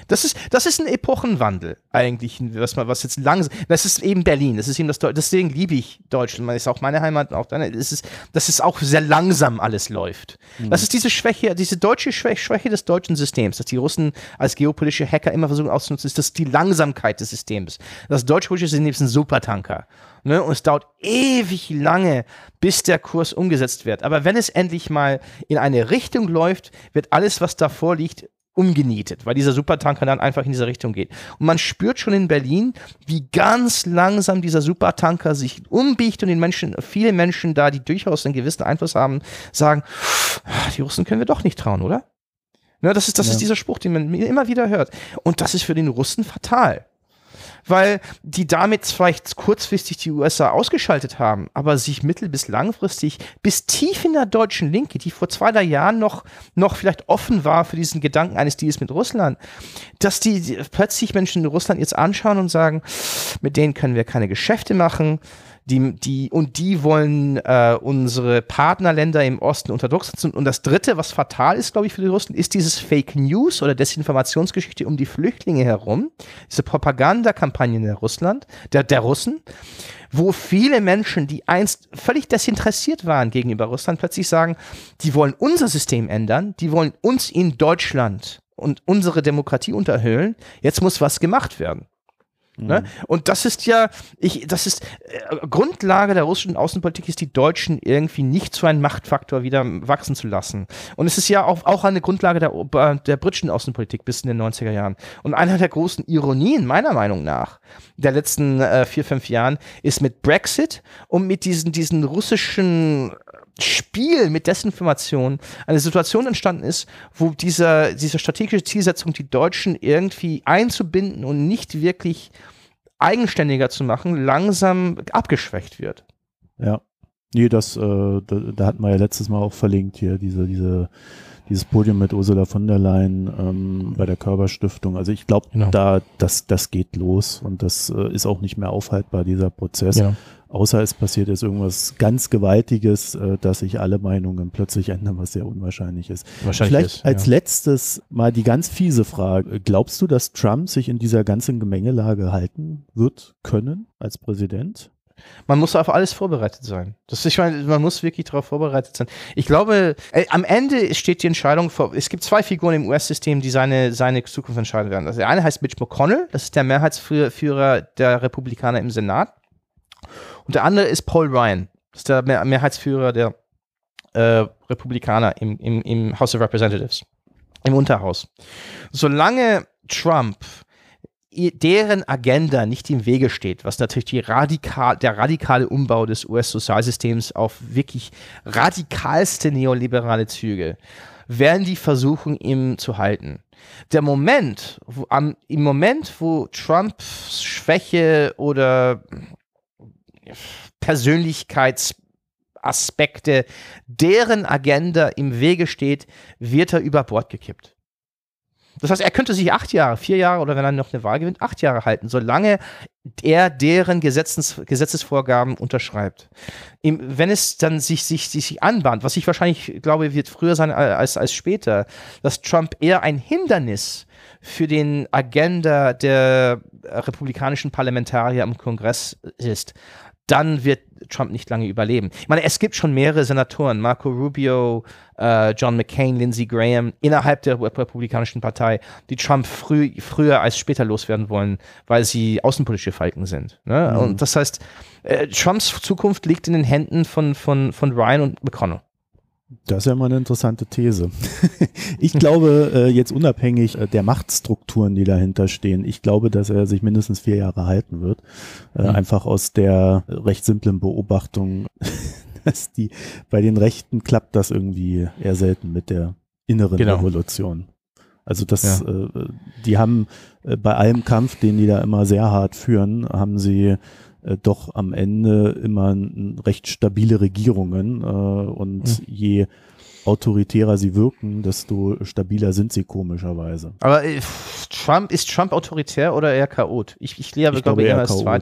Das ist, das ist ein Epochenwandel eigentlich, was man, was jetzt langsam, das ist eben Berlin, das ist eben das, deswegen liebe ich Deutschland, das ist auch meine Heimat, auch deine, das ist, das ist auch sehr langsam alles läuft. Mhm. Das ist diese Schwäche, diese deutsche Schwäche, Schwäche des deutschen Systems, dass die Russen als geopolitische Hacker immer versuchen auszunutzen, ist das die Langsamkeit des Systems. Das deutsche politische System ist ein Supertanker. Ne? Und es dauert ewig lange, bis der Kurs umgesetzt wird. Aber wenn es endlich mal in eine Richtung läuft, wird alles, was davor liegt, umgenietet, weil dieser Supertanker dann einfach in diese Richtung geht. Und man spürt schon in Berlin, wie ganz langsam dieser Supertanker sich umbiegt und den Menschen, viele Menschen da, die durchaus einen gewissen Einfluss haben, sagen, die Russen können wir doch nicht trauen, oder? Ne, das ist, das ja. ist dieser Spruch, den man immer wieder hört. Und das ist für den Russen fatal. Weil die damit vielleicht kurzfristig die U S A ausgeschaltet haben, aber sich mittel- bis langfristig bis tief in der deutschen Linke, die vor zwei, drei Jahren noch, noch vielleicht offen war für diesen Gedanken eines Deals mit Russland, dass die, die plötzlich Menschen in Russland jetzt anschauen und sagen, mit denen können wir keine Geschäfte machen, Die, die, und die wollen äh, unsere Partnerländer im Osten unter Druck setzen. Und das Dritte, was fatal ist, glaube ich, für die Russen, ist dieses Fake News oder Desinformationsgeschichte um die Flüchtlinge herum, diese Propagandakampagnen der Russland, der, der Russen, wo viele Menschen, die einst völlig desinteressiert waren gegenüber Russland, plötzlich sagen, die wollen unser System ändern, die wollen uns in Deutschland und unsere Demokratie unterhöhlen, jetzt muss was gemacht werden. Mhm. Ne? Und das ist ja, ich, das ist äh, Grundlage der russischen Außenpolitik, ist die Deutschen irgendwie nicht zu einem Machtfaktor wieder wachsen zu lassen. Und es ist ja auch, auch eine Grundlage der, der britischen Außenpolitik bis in den neunziger Jahren. Und einer der großen Ironien, meiner Meinung nach, der letzten äh, vier, fünf Jahren, ist mit Brexit und mit diesen, diesen russischen Spiel mit Desinformation eine Situation entstanden ist, wo dieser, diese strategische Zielsetzung, die Deutschen irgendwie einzubinden und nicht wirklich eigenständiger zu machen, langsam abgeschwächt wird. Ja, nee, das, äh, da, da hatten wir ja letztes Mal auch verlinkt hier, diese, diese, dieses Podium mit Ursula von der Leyen ähm, bei der Körber-Stiftung. Also ich glaube, genau. da, das, das geht los und das äh, ist auch nicht mehr aufhaltbar, dieser Prozess. Ja. Außer es passiert jetzt irgendwas ganz Gewaltiges, äh, dass sich alle Meinungen plötzlich ändern, was sehr unwahrscheinlich ist. Wahrscheinlich Vielleicht ist, als ja. letztes mal die ganz fiese Frage. Glaubst du, dass Trump sich in dieser ganzen Gemengelage halten wird können als Präsident? Man muss auf alles vorbereitet sein. Das, ich meine, man muss wirklich darauf vorbereitet sein. Ich glaube, äh, am Ende steht die Entscheidung vor. Es gibt zwei Figuren im U S-System, die seine, seine Zukunft entscheiden werden. Also der eine heißt Mitch McConnell, das ist der Mehrheitsführer der Republikaner im Senat. Und der andere ist Paul Ryan, das ist der Mehr- Mehrheitsführer der äh, Republikaner im, im, im House of Representatives, im Unterhaus. Solange Trump deren Agenda nicht im Wege steht, was natürlich die radikal, der radikale Umbau des U S-Sozialsystems auf wirklich radikalste neoliberale Züge, werden die versuchen, ihm zu halten. Der Moment, wo, am, im Moment, wo Trumps Schwäche oder Persönlichkeitsaspekte, deren Agenda im Wege steht, wird er über Bord gekippt. Das heißt, er könnte sich acht Jahre, vier Jahre oder wenn er noch eine Wahl gewinnt, acht Jahre halten, solange er deren Gesetzes, Gesetzesvorgaben unterschreibt. Im, wenn es dann sich, sich, sich anbahnt, was ich wahrscheinlich glaube, wird früher sein als, als später, dass Trump eher ein Hindernis für den Agenda der republikanischen Parlamentarier im Kongress ist, dann wird Trump nicht lange überleben. Ich meine, es gibt schon mehrere Senatoren, Marco Rubio, äh, John McCain, Lindsey Graham, innerhalb der Republikanischen Partei, die Trump früh, früher als später loswerden wollen, weil sie außenpolitische Falken sind. Ne? Mhm. Und das heißt, äh, Trumps Zukunft liegt in den Händen von, von, von Ryan und McConnell. Das ist ja mal eine interessante These. Ich glaube, äh, jetzt unabhängig äh, der Machtstrukturen, die dahinter stehen, ich glaube, dass er sich mindestens vier Jahre halten wird. Äh, mhm. Einfach aus der recht simplen Beobachtung, dass die bei den Rechten klappt das irgendwie eher selten mit der inneren genau. Revolution. Also das, ja. äh, die haben äh, bei allem Kampf, den die da immer sehr hart führen, haben sie Äh, doch am Ende immer n, recht stabile Regierungen äh, und mhm. je autoritärer sie wirken, desto stabiler sind sie komischerweise. Aber äh, Trump, ist Trump autoritär oder eher Chaot? Ich, ich lehre, ich glaube ich, eher eher das Zweite.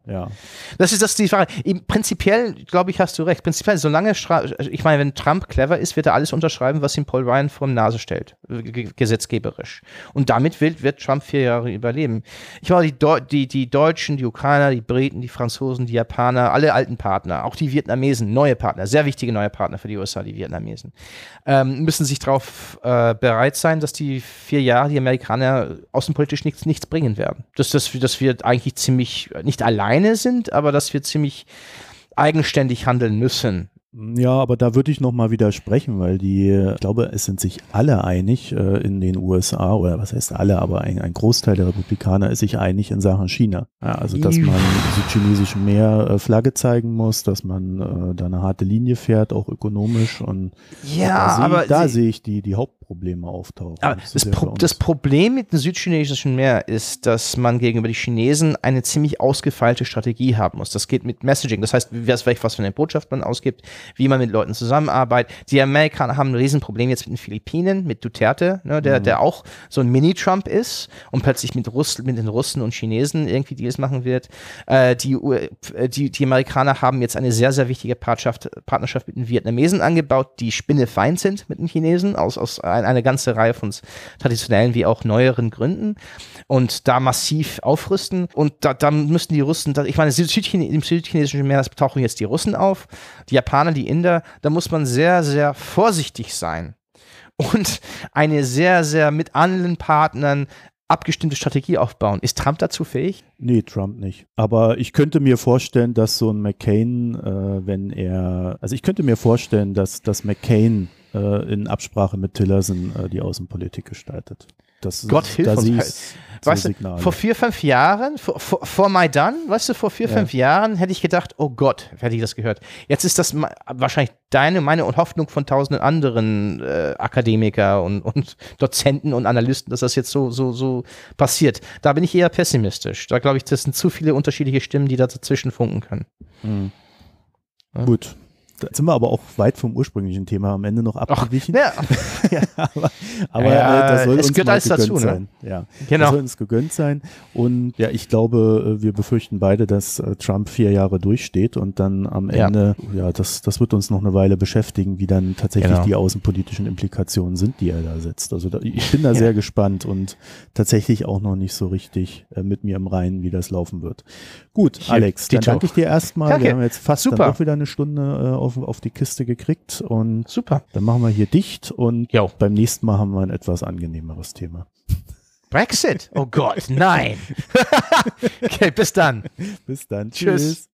Ja. Das ist das die Frage. Eben, prinzipiell, glaube ich, hast du recht. Prinzipiell, solange, ich meine, wenn Trump clever ist, wird er alles unterschreiben, was ihm Paul Ryan vor die Nase stellt, gesetzgeberisch. Und damit wird, wird Trump vier Jahre überleben. Ich meine, die, die, die Deutschen, die Ukrainer, die Briten, die Franzosen, die Japaner, alle alten Partner, auch die Vietnamesen, neue Partner, sehr wichtige neue Partner für die U S A, die Vietnamesen, ähm, müssen sich darauf äh, bereit sein, dass die vier Jahre die Amerikaner außenpolitisch nichts, nichts bringen werden. Dass, dass, wir, dass wir eigentlich ziemlich, nicht alleine sind, aber dass wir ziemlich eigenständig handeln müssen. Ja, aber da würde ich nochmal widersprechen, weil die, ich glaube, es sind sich alle einig äh, in den U S A, oder was heißt alle, aber ein, ein Großteil der Republikaner ist sich einig in Sachen China. Ja, also, dass man südchinesischen Meer äh, Flagge zeigen muss, dass man äh, da eine harte Linie fährt, auch ökonomisch. Und ja, da sehe aber ich, da sehe ich die, die Hauptprobleme auftauchen. Aber das, das, Pro das Problem mit dem südchinesischen Meer ist, dass man gegenüber die Chinesen eine ziemlich ausgefeilte Strategie haben muss. Das geht mit Messaging, das heißt, was für eine Botschaft man ausgibt, wie man mit Leuten zusammenarbeitet. Die Amerikaner haben ein Riesenproblem jetzt mit den Philippinen, mit Duterte, ne, der, mhm. der auch so ein Mini-Trump ist und plötzlich mit, Russ mit den Russen und Chinesen irgendwie Deals machen wird. Äh, die, die, die Amerikaner haben jetzt eine sehr, sehr wichtige Partnerschaft, Partnerschaft mit den Vietnamesen angebaut, die spinnefeind sind mit den Chinesen, aus, aus eine ganze Reihe von traditionellen wie auch neueren Gründen und da massiv aufrüsten. Und da, da müssen die Russen, da, ich meine, Südchine, im südchinesischen Meer tauchen jetzt die Russen auf, die Japaner, die Inder, da muss man sehr, sehr vorsichtig sein und eine sehr, sehr mit allen Partnern abgestimmte Strategie aufbauen. Ist Trump dazu fähig? Nee, Trump nicht. Aber ich könnte mir vorstellen, dass so ein McCain, äh, wenn er, also ich könnte mir vorstellen, dass, dass McCain äh, in Absprache mit Tillerson äh, die Außenpolitik gestaltet. Das, Gott hilf uns. Weißt du, vor vier, fünf Jahren, vor, vor, vor Maidan, weißt du, vor vier, ja. fünf Jahren hätte ich gedacht, oh Gott, hätte ich das gehört. Jetzt ist das wahrscheinlich deine, meine und Hoffnung von tausenden anderen äh, Akademiker und, und Dozenten und Analysten, dass das jetzt so, so, so passiert. Da bin ich eher pessimistisch. Da glaube ich, das sind zu viele unterschiedliche Stimmen, die da dazwischen funken können. Mhm. Ja. Gut. Jetzt sind wir aber auch weit vom ursprünglichen Thema am Ende noch abgewichen. Ja. ja, aber aber ja, äh, das soll es uns gehört mal alles gegönnt dazu, sein. Ne? Ja, genau. Das soll uns gegönnt sein. Und ja, ich glaube, wir befürchten beide, dass äh, Trump vier Jahre durchsteht und dann am Ende, ja, ja das, das wird uns noch eine Weile beschäftigen, wie dann tatsächlich genau. die außenpolitischen Implikationen sind, die er da setzt. Also da, ich bin da sehr gespannt und tatsächlich auch noch nicht so richtig äh, mit mir im Reinen, wie das laufen wird. Gut, ich, Alex, dann danke ich dir erstmal. Danke. Wir haben jetzt fast Super. dann auch wieder eine Stunde äh, auf, auf die Kiste gekriegt und super. Dann machen wir hier dicht und jo. beim nächsten Mal haben wir ein etwas angenehmeres Thema. Brexit? Oh Gott, nein. Okay, bis dann. Bis dann. Tschüss. Tschüss.